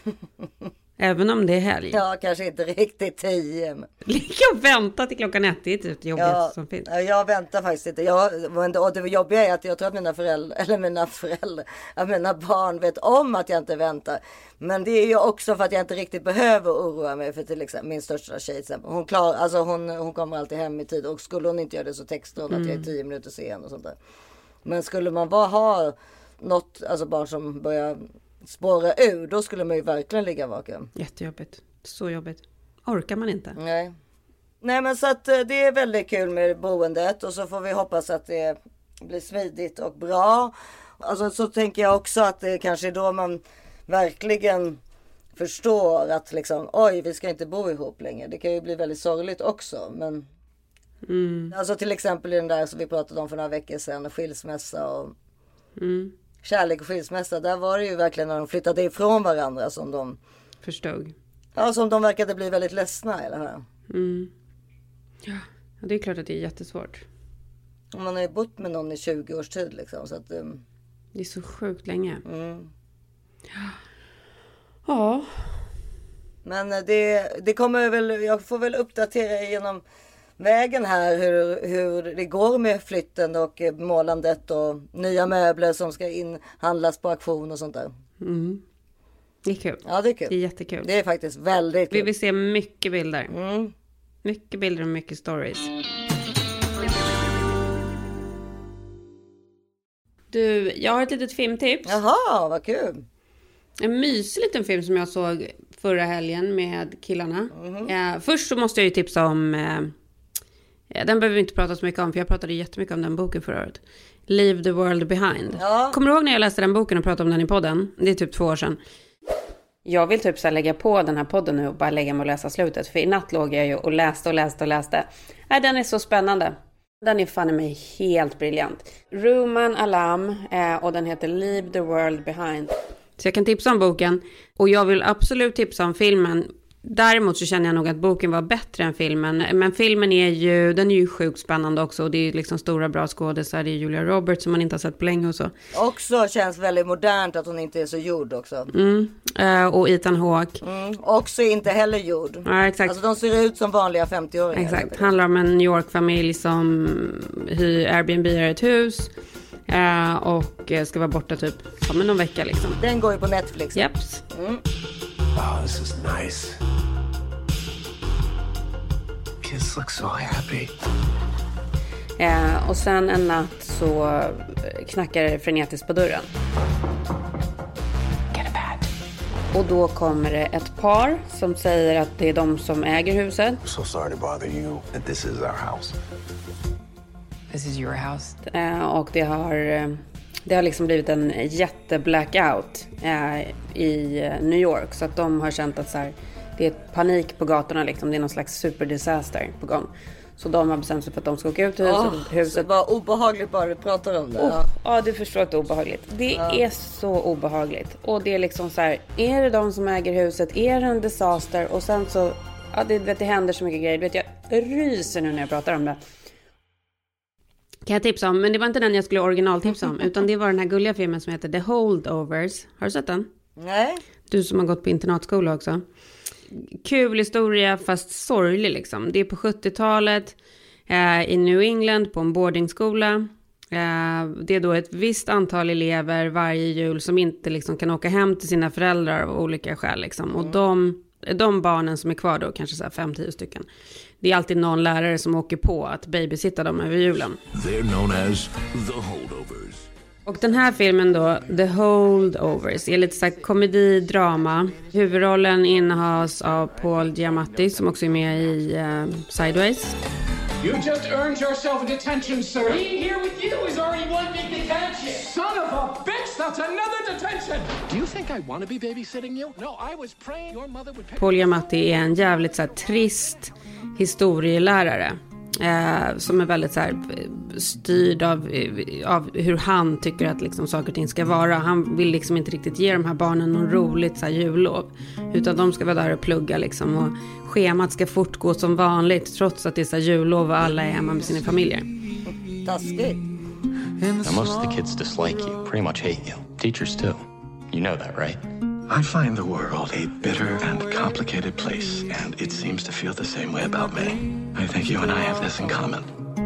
Även om det är helg. Ja, kanske inte riktigt tio. Men... Ligga och vänta till klockan ett. Det är typ det jobbigaste ja, som finns. Jag väntar faktiskt inte. Jag, och det jobbiga är att jag tror att mina föräldrar, eller mina föräldrar, att mina barn vet om att jag inte väntar. Men det är ju också för att jag inte riktigt behöver oroa mig för till exempel min största tjej. Hon, klar, alltså hon, hon kommer alltid hem i tid och skulle hon inte göra det så textar hon mm. att jag är tio minuter sen och sånt där. Men skulle man bara ha något, alltså barn som börjar spåra ur, då skulle man ju verkligen ligga vaken. Jättejobbigt. Så jobbigt. Orkar man inte. Nej. Nej, men så att det är väldigt kul med boendet och så får vi hoppas att det blir smidigt och bra. Alltså så tänker jag också att det kanske är då man verkligen förstår att liksom, oj, vi ska inte bo ihop längre. Det kan ju bli väldigt sorgligt också, men mm. alltså till exempel den där som vi pratade om för några veckor sedan, skilsmässa och mm. kärlek och skilsmässa, där var det ju verkligen när de flyttade ifrån varandra som de förstod. Ja, som de verkade bli väldigt ledsna eller här. Mm. Ja, det är klart att det är jättesvårt. Man har ju bott med någon i tjugo års tid liksom, så att um... det är så sjukt länge. Mm. Ja. Ja. Men det, det kommer väl, jag får väl uppdatera genom vägen här hur, hur det går med flytten och målandet och nya möbler som ska inhandlas på auktion och sånt där. Mm. Det är kul. Ja, det är kul. Det är jättekul. Det är faktiskt väldigt kul. Vi vill se mycket bilder. Mm. Mycket bilder och mycket stories. Du, jag har ett litet filmtips. Jaha, vad kul. En mysig liten film som jag såg förra helgen med killarna. Mm-hmm. Eh, först så måste jag ju tipsa om... Eh, den behöver vi inte prata så mycket om, för jag pratade jättemycket om den boken förra året. Leave the world behind. Ja. Kommer du ihåg när jag läste den boken och pratade om den i podden? Det är typ två år sedan. Jag vill typ så här lägga på den här podden nu och bara lägga mig och läsa slutet. För i natt låg jag ju och läste och läste och läste. Nej, den är så spännande. Den är fan i mig helt briljant. Ruman Alam eh, och den heter Leave the world behind. Så jag kan tipsa om boken. Och jag vill absolut tipsa om filmen. Däremot så känner jag nog att boken var bättre än filmen. Men filmen är ju, den är ju sjukt spännande också. Och det är liksom stora bra skådespelare. Det är Julia Roberts som man inte har sett på länge och så. Också känns väldigt modernt att hon inte är så gjord också. Mm. Uh, och Ethan Hawke. Mm. Också inte heller gjord. Ja, exakt. Alltså de ser ut som vanliga femtio-åringar. Exakt. Handlar om en New York-familj som hyr Airbnb är ett hus. Uh, och ska vara borta typ om någon vecka liksom. Den går ju på Netflix. Jeps. Mm. Wow, this is nice. Kids look so happy. Eh, och sen en natt så knackar det frenetiskt på dörren. Get a bed. Och då kommer det ett par som säger att det är de som äger huset. So sorry to bother you, but this is our house. This is your house. Eh, och det har, det har liksom blivit en jätteblackout eh, i New York. Så att de har känt att så här, det är panik på gatorna liksom. Det är någon slags superdisaster på gång. Så de har bestämt sig för att de ska åka ut till huset. Oh, huset. Det var obehagligt bara du pratar om det. Oh, ja, du förstår att det är obehagligt. Det ja. är så obehagligt. Och det är liksom så här, är det de som äger huset? Är det en disaster? Och sen så, ja det, vet, det händer så mycket grejer. Vet, jag ryser nu när jag pratar om det. Kan jag tipsa om, men det var inte den jag skulle originaltipsa om. Utan det var den här gulliga filmen som heter The Holdovers. Har du sett den? Nej. Du som har gått på internatskola också. Kul historia fast sorglig liksom. Det är på sjuttiotalet eh, i New England på en boardingskola. Det är då ett visst antal elever varje jul som inte liksom kan åka hem till sina föräldrar av olika skäl. Liksom. Och de, de barnen som är kvar då, kanske så här fem, tio stycken. Det är alltid någon lärare som åker på att babysitta dem över julen. They're known as the holdovers. Och den här filmen då, The Holdovers, är lite så här komedi-drama. Huvudrollen innehas av Paul Giamatti som också är med i uh, Sideways. You just earned yourself a detention, sir. Being here with you is already one big detention. Son of a bitch, that's another detention. Do you think I want to be babysitting you? No, I was praying your mother would pay. Paul Giamatti är en jävligt så här trist historielärare. Eh, som är väldigt så här, styrd av, av hur han tycker att liksom, saker och ting ska vara. Han vill liksom inte riktigt ge de här barnen någon roligt så här, jullov. Utan de ska vara där och plugga liksom, och schemat ska fortgå som vanligt trots att det är så här, jullov och alla är hemma med sina familjer. Taskigt. Now, most of the kids dislike you, pretty much hate you. Teachers too. You know that, right? I find the world a bitter and complicated place, and it seems to feel the same way about me. I think you and I have this in common.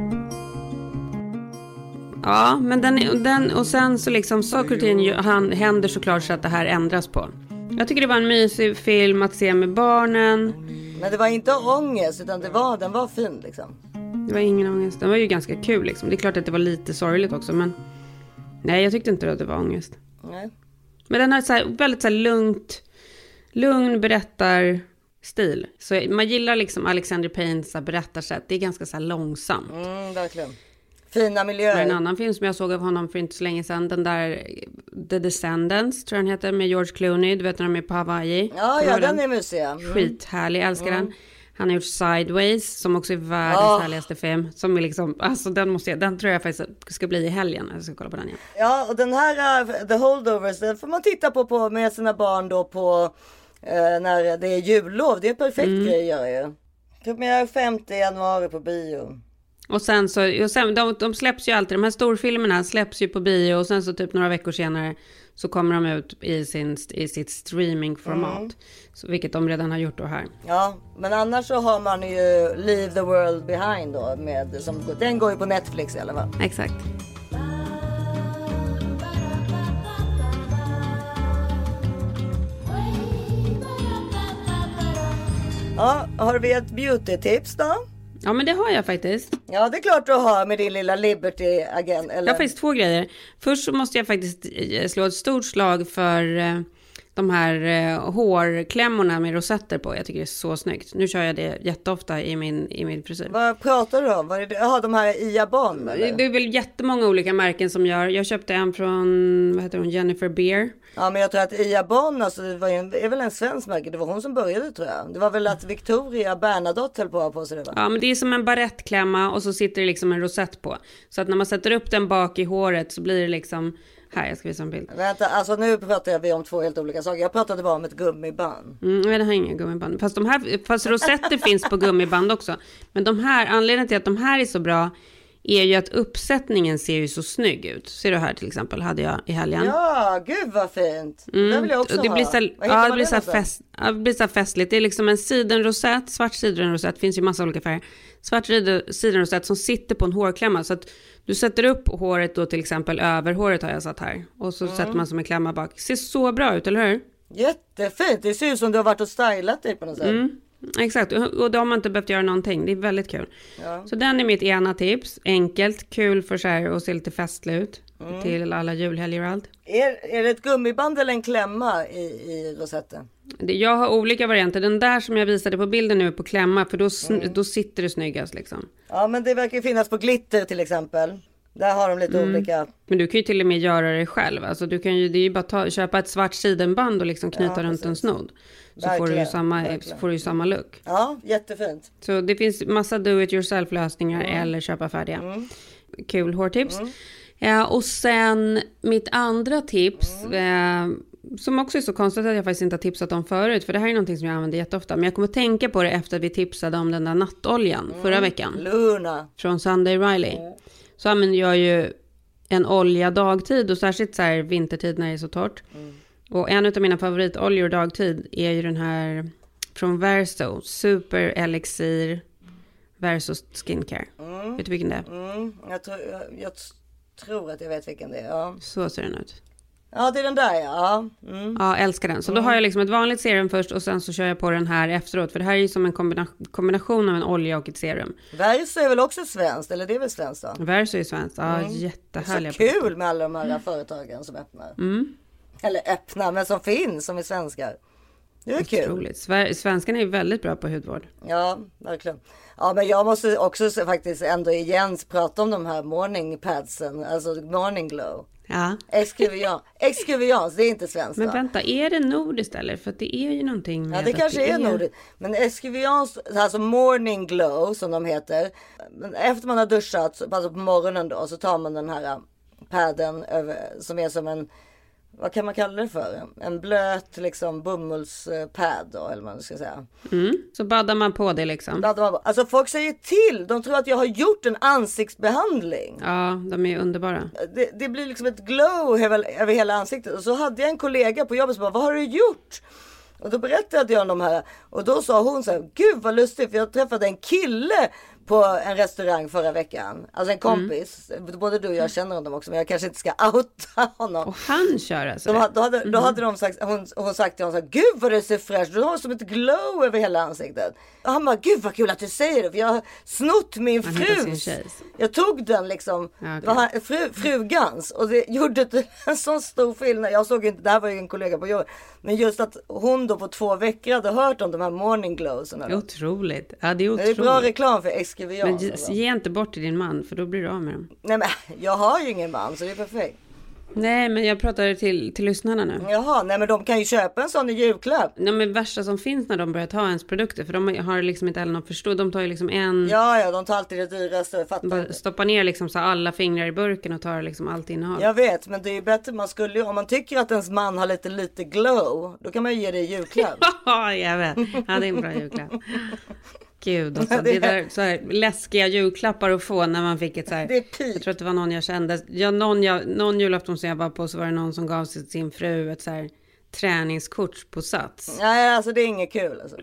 Ja, men den, den och sen så liksom saker och ting han händer såklart så att det här ändras på. Jag tycker det var en mysig film att se med barnen. Men det var inte ångest, utan det var, den var fin liksom. Det var ingen ångest. Den var ju ganska kul liksom. Det är klart att det var lite sorgligt också, men nej, jag tyckte inte att det var ångest. Nej. Men den har så här, väldigt så här lugnt, lugn berättarstil. Så man gillar liksom Alexander Paynes berättarsätt. Det är ganska så här långsamt. Mm, verkligen. Fina miljöer. En annan film som jag såg av honom för inte så länge sedan, den där The Descendants, tror jag den heter, med George Clooney. Du vet när de är på Hawaii. Ja, ja, den är mysig. Mm. Skithärlig, älskar mm. den. Han har gjort Sideways, som också är världens oh. härligaste film. Som är liksom, alltså den måste jag, den tror jag faktiskt ska bli i helgen. Jag ska kolla på den igen. Ja, och den här uh, The Holdovers, den får man titta på, på med sina barn då på uh, när det är jullov. Det är en perfekt mm. grej att göra ju. Premiär femte januari på bio. Och sen så, och sen, de, de släpps ju alltid, de här storfilmerna släpps ju på bio och sen så typ några veckor senare så kommer de ut i, sin, i sitt streamingformat. Mm. Så, vilket de redan har gjort då här. Ja, men annars så har man ju Leave the World Behind då. Med, som, den går ju på Netflix i alla fall. Exakt. Ja, har vi ett beauty-tips då? Ja, men det har jag faktiskt. Ja, det är klart du har med din lilla Liberty-agent. Eller? Jag har faktiskt två grejer. Först så måste jag faktiskt slå ett stort slag för eh, de här eh, hårklämmorna med rosetter på. Jag tycker det är så snyggt. Nu kör jag det jätteofta i min, i min frisyr. Vad pratar du om? Vad är det? Jaha, de här Iabon, eller? Det är väl jättemånga olika märken som gör. Jag köpte en från, vad heter hon, Jennifer Beer. Ja, men jag tror att Iabon, alltså, det var en, är väl en svensk märke. Det var hon som började, tror jag. Det var väl att Victoria Bernadotte höll på på sig det, va? Ja, men det är som en barettklämma och så sitter det liksom en rosett på. Så att när man sätter upp den bak i håret så blir det liksom... Här, jag ska visa en bild. Vänta, alltså nu pratar vi om två helt olika saker. Jag pratade bara om ett gummiband. Mm, nej, det har inga gummiband. Fast, de här, fast rosetter finns på gummiband också. Men de här, anledningen till att de här är så bra är ju att uppsättningen ser ju så snygg ut. Ser du här till exempel, hade jag i helgen. Ja, gud vad fint. Mm. Det vill jag också och det ha. Blir så, ja, det blir så, fest, ja, det blir så festligt. Det är liksom en sidenrosett, svart sidenrosett. Det finns ju massa olika färger. Svart sidenrosett som sitter på en hårklämma. Så att du sätter upp håret då till exempel över håret har jag satt här. Och så mm. sätter man som en klämma bak. Ser så bra ut, eller hur? Jättefint. Det ser ut som du har varit och stylat dig på något sätt. Mm. Exakt, och då har man inte behövt göra någonting. Det är väldigt kul. Ja. Så den är mitt ena tips. Enkelt, kul för så här och se lite festligt ut. Mm. Till alla julhelger och allt. Är, är det ett gummiband eller en klämma i, i rosetten? Det, jag har olika varianter. Den där som jag visade på bilden nu är på klämma. För då, mm. då sitter det snyggast liksom. Ja, men det verkar finnas på glitter till exempel. Där har de lite mm. olika. Men du kan ju till och med göra det själv. Alltså du kan ju, det är ju bara ta, köpa ett svart sidenband och liksom knyta ja, runt en snodd. Så får du ju samma, så får du ju samma look. Ja, jättefint. Så det finns massa do-it-yourself lösningar mm. eller köpa färdiga. Mm. Kul hårtips. Mm. Ja, och sen mitt andra tips, mm. eh, som också är så konstigt att jag faktiskt inte har tipsat om förut. För det här är någonting som jag använder jätteofta. Men jag kommer tänka på det efter att vi tipsade om den där nattoljan mm. förra veckan. Luna. Från Sunday Riley. Mm. Så använder jag ju en olja dagtid och särskilt så här vintertid när det är så torrt. Mm. Och en av mina favoritoljor dagtid är ju den här från Verso. Super Elixir Verso Skincare. Mm. Vet du vilken det är? Mm. Jag, tror, jag, jag tror att jag vet vilken det är. Ja. Så ser den ut. Ja, det är den där, ja. Mm. Ja, älskar den. Så mm. då har jag liksom ett vanligt serum först och sen så kör jag på den här efteråt. För det här är ju som en kombina- kombination av en olja och ett serum. Verso är väl också svenskt, eller det är väl svenskt då? Verso är svenskt, ja, mm. jättehärliga. Så kul med alla de här företagen som öppnar. Mm. Eller öppnar, men som finns, som är svenskar. Det är kul. Otroligt. Svenskarna är väldigt bra på hudvård. Ja, verkligen. Ja, men jag måste också faktiskt ändå igen prata om de här morning padsen, alltså morning glow. Ja. Exkuvians, det är inte svenskt. Men vänta, är det nordiskt eller? För det är ju någonting med ja, det kanske det är nordiskt. Men Exkuvians, alltså morning glow som de heter. Efter man har duschat, alltså på morgonen då, så tar man den här padden över, som är som en, vad kan man kalla det för? En blöt liksom bomullspad då, eller vad man ska säga. Mm. Så baddar man på det liksom. Baddar man på. Alltså folk säger till, de tror att jag har gjort en ansiktsbehandling. Ja, de är underbara. Det, det blir liksom ett glow över, över hela ansiktet. Och så hade jag en kollega på jobbet som bara, vad har du gjort? Och då berättade jag om de här. Och då sa hon så här, gud vad lustigt, för jag träffade en kille på en restaurang förra veckan. Alltså en kompis. Mm. Både du och jag känner honom också. Men jag kanske inte ska outa honom. Och han kör alltså de, då, hade, mm. då hade de sagt, hon, hon sagt till honom så här, gud vad det ser fräscht. Du har som ett glow över hela ansiktet. Och han bara, gud vad kul att du säger det. För jag har snott min frus. Jag tog den liksom. Ja, okay. Det var fru, frugans. Och det gjorde en sån stor skillnad. Jag såg inte, det här var ju en kollega på jobb. Men just att hon då på två veckor hade hört om de här morning glowsarna. Otroligt. Ja, det är otroligt. Det är bra reklam för Exkuvians. Men alltså. Ge inte bort till din man, för då blir du av med dem. Nej, men jag har ju ingen man, så det är perfekt. Nej, men jag pratar till, till lyssnarna nu. Jaha, nej men de kan ju köpa en sån i julklapp. Nej, men värsta som finns när de börjar ta ens produkter. För de har liksom inte heller någon förstå. De tar ju liksom en... Ja, ja, de tar alltid det dyraste. Bara stoppar ner liksom så alla fingrar i burken och tar liksom allt innehåll. Jag vet, men det är ju bättre. Man skulle ju, om man tycker att ens man har lite, lite glow, då kan man ju ge det i julklapp. Ja, jag vet. Ja, det är en bra julklapp. Gud, alltså, det där så här läskiga julklappar att få när man fick ett så här, det är pik. Jag tror att det var någon jag kände, ja, någon, jag, någon julafton som jag var på, så var det någon som gav sig sin fru ett så här träningskort på Sats. Nej, alltså det är inget kul alltså.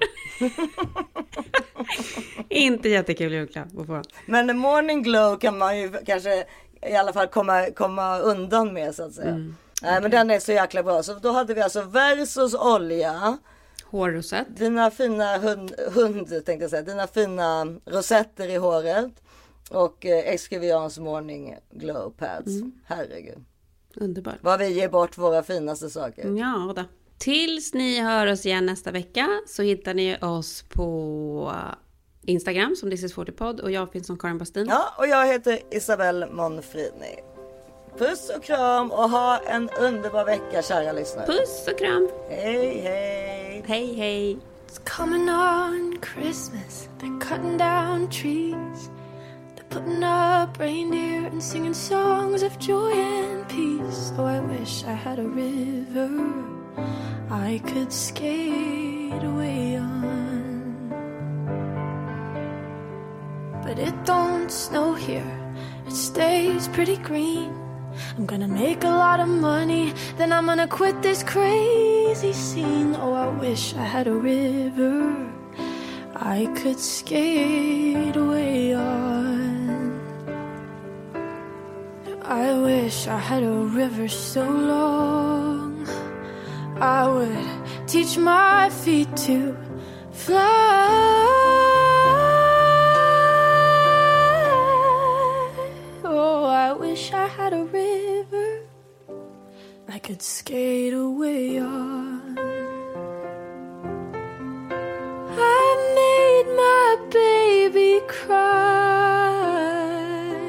Inte jättekul julklapp att få. Men morning glow kan man ju kanske i alla fall komma, komma undan med, så att säga. Mm, Nej, okay. Men den är så jäkla bra. Så då hade vi alltså Versos olja. Hårrosett. Dina fina hund, hund tänkte jag säga. Dina fina rosetter i håret. Och eh, Exkuvians morning glow pads. Mm. Herregud. Underbart. Vad vi ger bort våra finaste saker. Ja då. Tills ni hör oss igen nästa vecka så hittar ni oss på Instagram som This is forty podd. Och jag finns som Karin Bastin. Ja, och jag heter Isabelle Monfrini. Puss och kram och ha en underbar vecka, kära lyssnare. Puss och kram. Hej, hej. Hej, hej. It's coming on Christmas. They're cutting down trees. They're putting up reindeer and singing songs of joy and peace. Oh, I wish I had a river I could skate away on. But it don't snow here. It stays pretty green. I'm gonna make a lot of money, then I'm gonna quit this crazy scene. Oh, I wish I had a river I could skate away on. I wish I had a river so long I would teach my feet to fly. I wish I had a river I could skate away on. I made my baby cry.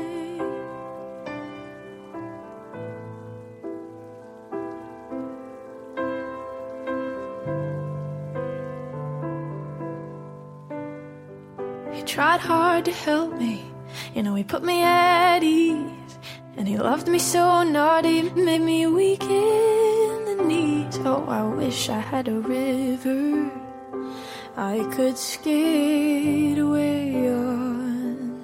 He tried hard to help me. You know, he put me at ease. And he loved me so naughty, made me weak in the knees. Oh, I wish I had a river I could skate away on.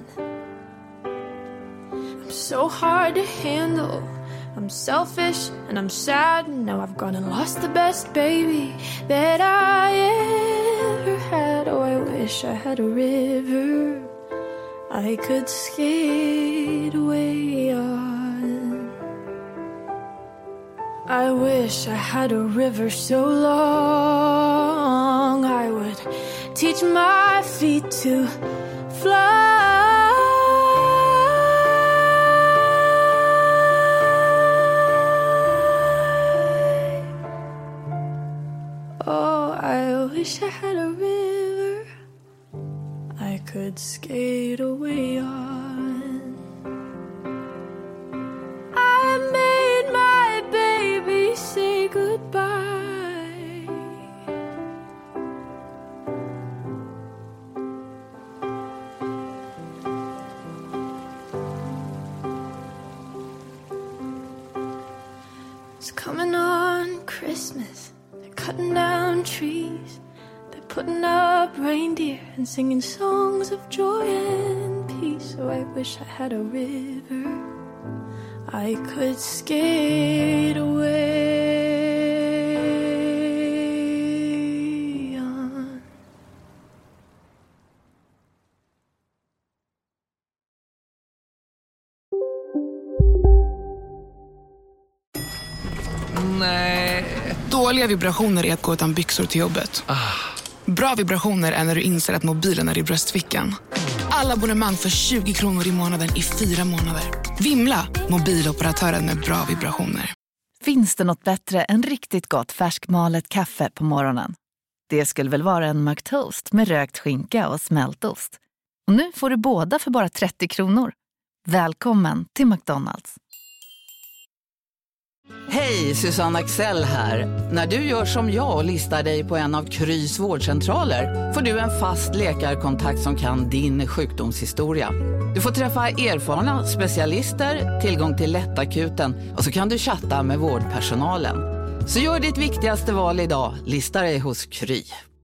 I'm so hard to handle. I'm selfish and I'm sad. Now I've gone and lost the best baby that I ever had. Oh, I wish I had a river I could skate away on. I wish I had a river so long I would teach my feet to fly. Oh, I wish I had a river I could skate away on. I made my baby say goodbye. It's coming on Christmas. They're cutting down trees. They're putting up reindeer and singing songs of joy and peace. So I wish I had a river I could skate away on. Nej. Dåliga vibrationer är att gå utan byxor till jobbet. Ah. Bra vibrationer är när du inser att mobilen är i bröstfickan. Alla abonnemang för tjugo kronor i månaden i fyra månader. Vimla, mobiloperatören med bra vibrationer. Finns det något bättre än riktigt gott färskmalet kaffe på morgonen? Det skulle väl vara en McToast med rökt skinka och smältost. Och nu får du båda för bara trettio kronor. Välkommen till McDonald's. Hej, Susanne Axel här. När du gör som jag och listar dig på en av Krys vårdcentraler får du en fast läkarkontakt som kan din sjukdomshistoria. Du får träffa erfarna specialister, tillgång till lättakuten och så kan du chatta med vårdpersonalen. Så gör ditt viktigaste val idag, listar dig hos Kry.